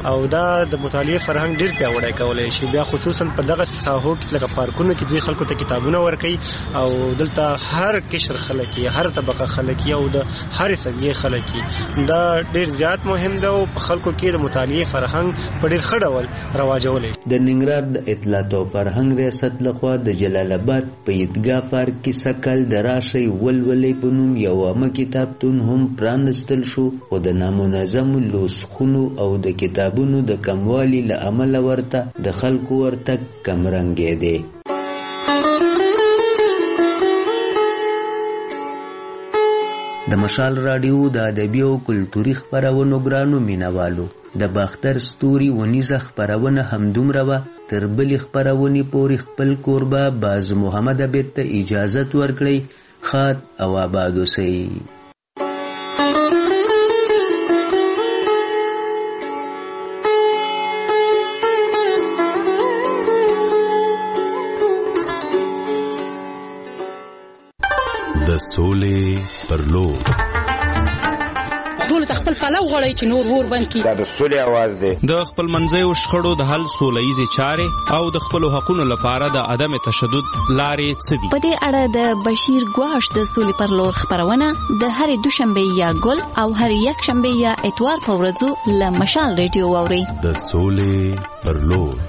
Y: د مطالعه فرهنګ ډیر پیاوړی کولای شي. بیا خصوصا په دغه ساحو کې لکه پارکونو کې دوی خلکو ته کتابونه ورکوي او دلته هر قشر خلک هر طبقه خلک او د هر سنجې خلک دا ډیر زیات مهم ده او په خلکو کې د مطالعه فرهنګ په ډیر ښه ډول رواجولې.
F: د ننګرهار د اطلاعات او فرهنګ ریاست لخوا د جلال آباد په عیدګاه پارک کې سکل د راشي ولولې په نوم یو عامه کتابتون هم پرانستل شو او د نامنظم لوسخونو او د کتابونو د کموالي له امله ورته د خلکو ورتګ کمرنګې دی. د مشال رادیو د ادبي او کلتوري خپرونو ګرانو مینوالو د باختر ستوري ونیزه خپرونه همدومره وه. تر بلې خپرونې پورې خپل کوربه باز محمد عبید ته اجازت ورکړئ. ښاد او آباد اوسئ.
C: د سولې پر لور
D: ټول خپل پلو غړی چې نور ور بند کی.
L: دا د سولې आवाज دی.
N: د خپل منځیو شخړو د حل سولهیزې چارې او د خپل حقوقو لپاره د عدم تشدد لارې څه دي.
Q: په دې اړه د بشیر ګواش د سولې پر لور خبرونه د هرې دوشنبه یا ګل او هر یک شنبه یا اتوار په ورځو له مشال ریډیو اوري.
C: د سولې پر لور